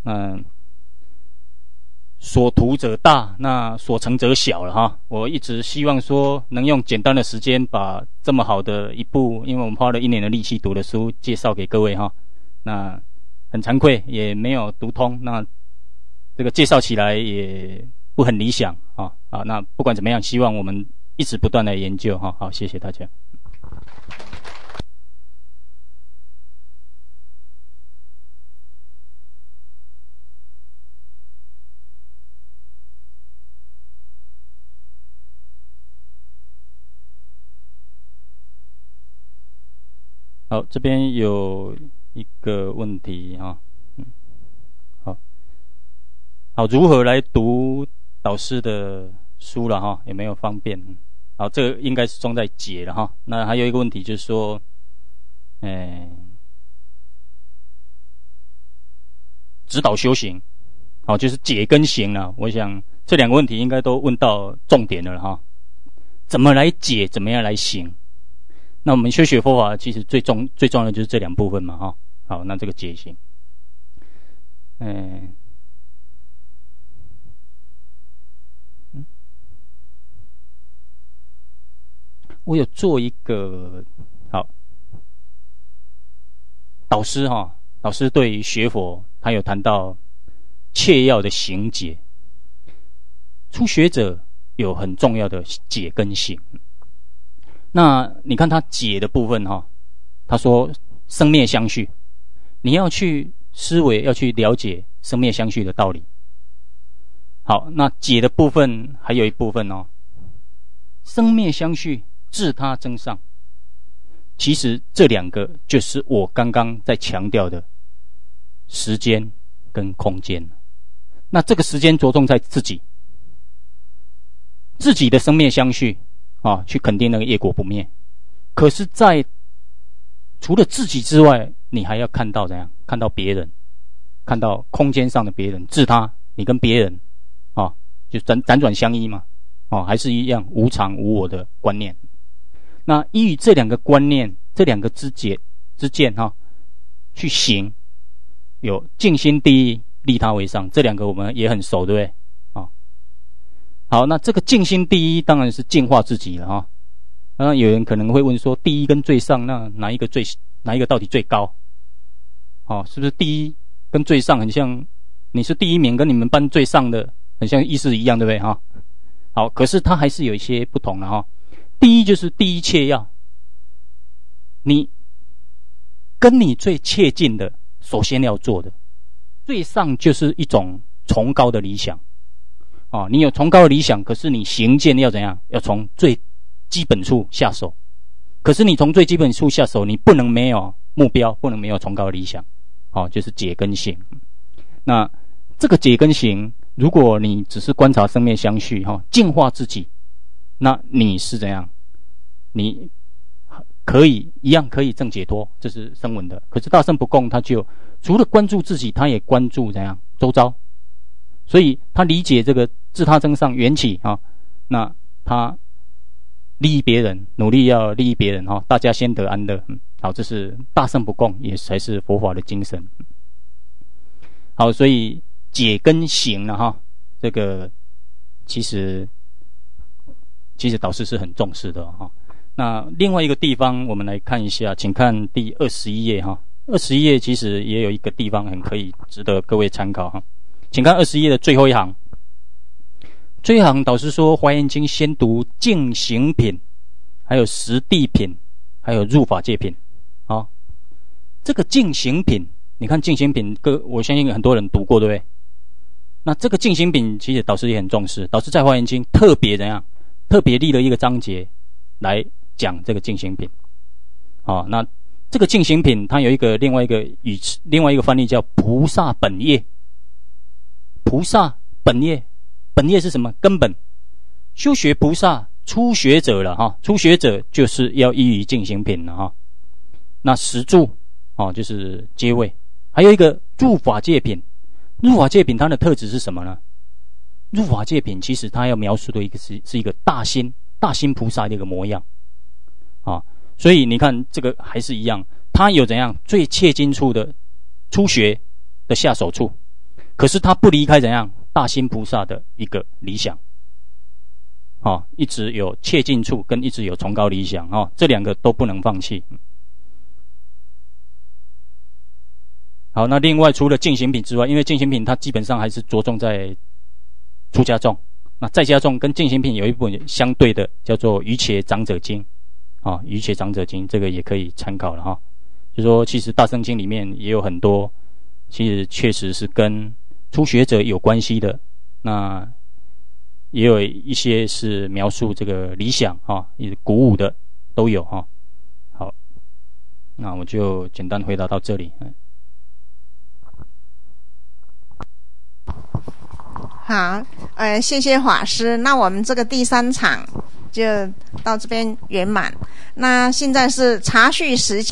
所图者大，那所成者小了哈。我一直希望说能用简单的时间把这么好的一部，因为我们花了1年的力气读的书介绍给各位哈。那很惭愧也没有读通，那这个介绍起来也不很理想啊。那不管怎么样，希望我们一直不断的研究哈。好，谢谢大家。好，这边有一个问题哈，好，如何来读导师的书了哈？有没有方便？好，这个应该是装在解了哈。那还有一个问题就是说，指导修行，好，就是解跟行了。我想这2个问题应该都问到重点了哈。怎么来解？怎么样来行？那我们学佛法其实最重要的就是这2部分嘛哈。好，那这个解行，我有做一个好导师哈，导师对于学佛他有谈到切要的行解，初学者有很重要的解跟行。那你看他解的部分哈，他说生灭相续，你要去思维，要去了解生灭相续的道理。好，那解的部分还有一部分哦，生灭相续自他增上，其实这2个就是我刚刚在强调的时间跟空间。那这个时间着重在自己的生灭相续啊，去肯定那个业果不灭。可是在除了自己之外，你还要看到怎样？看到别人，看到空间上的别人，自他，你跟别人啊，就辗转相依嘛，还是一样无常无我的观念。那依于这2个观念，这2个之见哈，去行，有静心第一，利他为上，这2个我们也很熟，对不对？好，那这个静心第一当然是净化自己了哈。那有人可能会问说，第一跟最上，那哪一个到底最高？是不是第一跟最上很像你是第一名，跟你们班最上的很像意思一样，对不对哈？好，可是它还是有一些不同的哈。第一就是第一切要，你跟你最切近的，首先要做的，最上就是一种崇高的理想啊。你有崇高的理想，可是你行健要怎样？要从最基本处下手。可是你从最基本处下手，你不能没有目标，不能没有崇高的理想。好，就是解跟行。那这个解跟行，如果你只是观察生灭相续净化自己，那你是怎样？你可以一样可以证解脱，这是声闻的。可是大乘不共，他就除了关注自己，他也关注怎样周遭，所以他理解这个自他增上缘起那他利益别人，努力要利益别人大家先得安乐。好，这是大乘不共，也才是佛法的精神。好，所以解跟行了这个其实导师是很重视的那另外一个地方我们来看一下，请看第21页21页其实也有一个地方很可以值得各位参考请看21页的最后一行。最后一行导师说，华严经先读净行品，还有实地品，还有入法界品这个净行品，你看净行品我相信很多人读过，对不对？那这个净行品其实导师也很重视，导师在华严经特别怎样？特别立了一个章节来讲这个净行品那这个净行品它有一个另外一个翻译叫菩萨本业。菩萨本业，本业是什么？根本。修学菩萨初学者了初学者就是要依于净行品了那实住就是阶位。还有一个入法界品，入法界品它的特质是什么呢？入法界品其实它要描述的一个是一个大心菩萨的一个模样所以你看这个还是一样，它有怎样最切近处的初学的下手处，可是它不离开怎样大心菩萨的一个理想一直有切近处跟一直有崇高理想这两个都不能放弃。好，那另外除了净行品之外，因为净行品它基本上还是着重在出家众，那在家众跟净行品有一部分相对的叫做瑜伽长者经瑜伽长者经，这个也可以参考了就说其实大乘经里面也有很多其实确实是跟初学者有关系的，那也有一些是描述这个理想也鼓舞的都有好，那我就简单回答到这里。 好，谢谢法师。那我们这个第3场就到这边圆满。那现在是茶叙时间。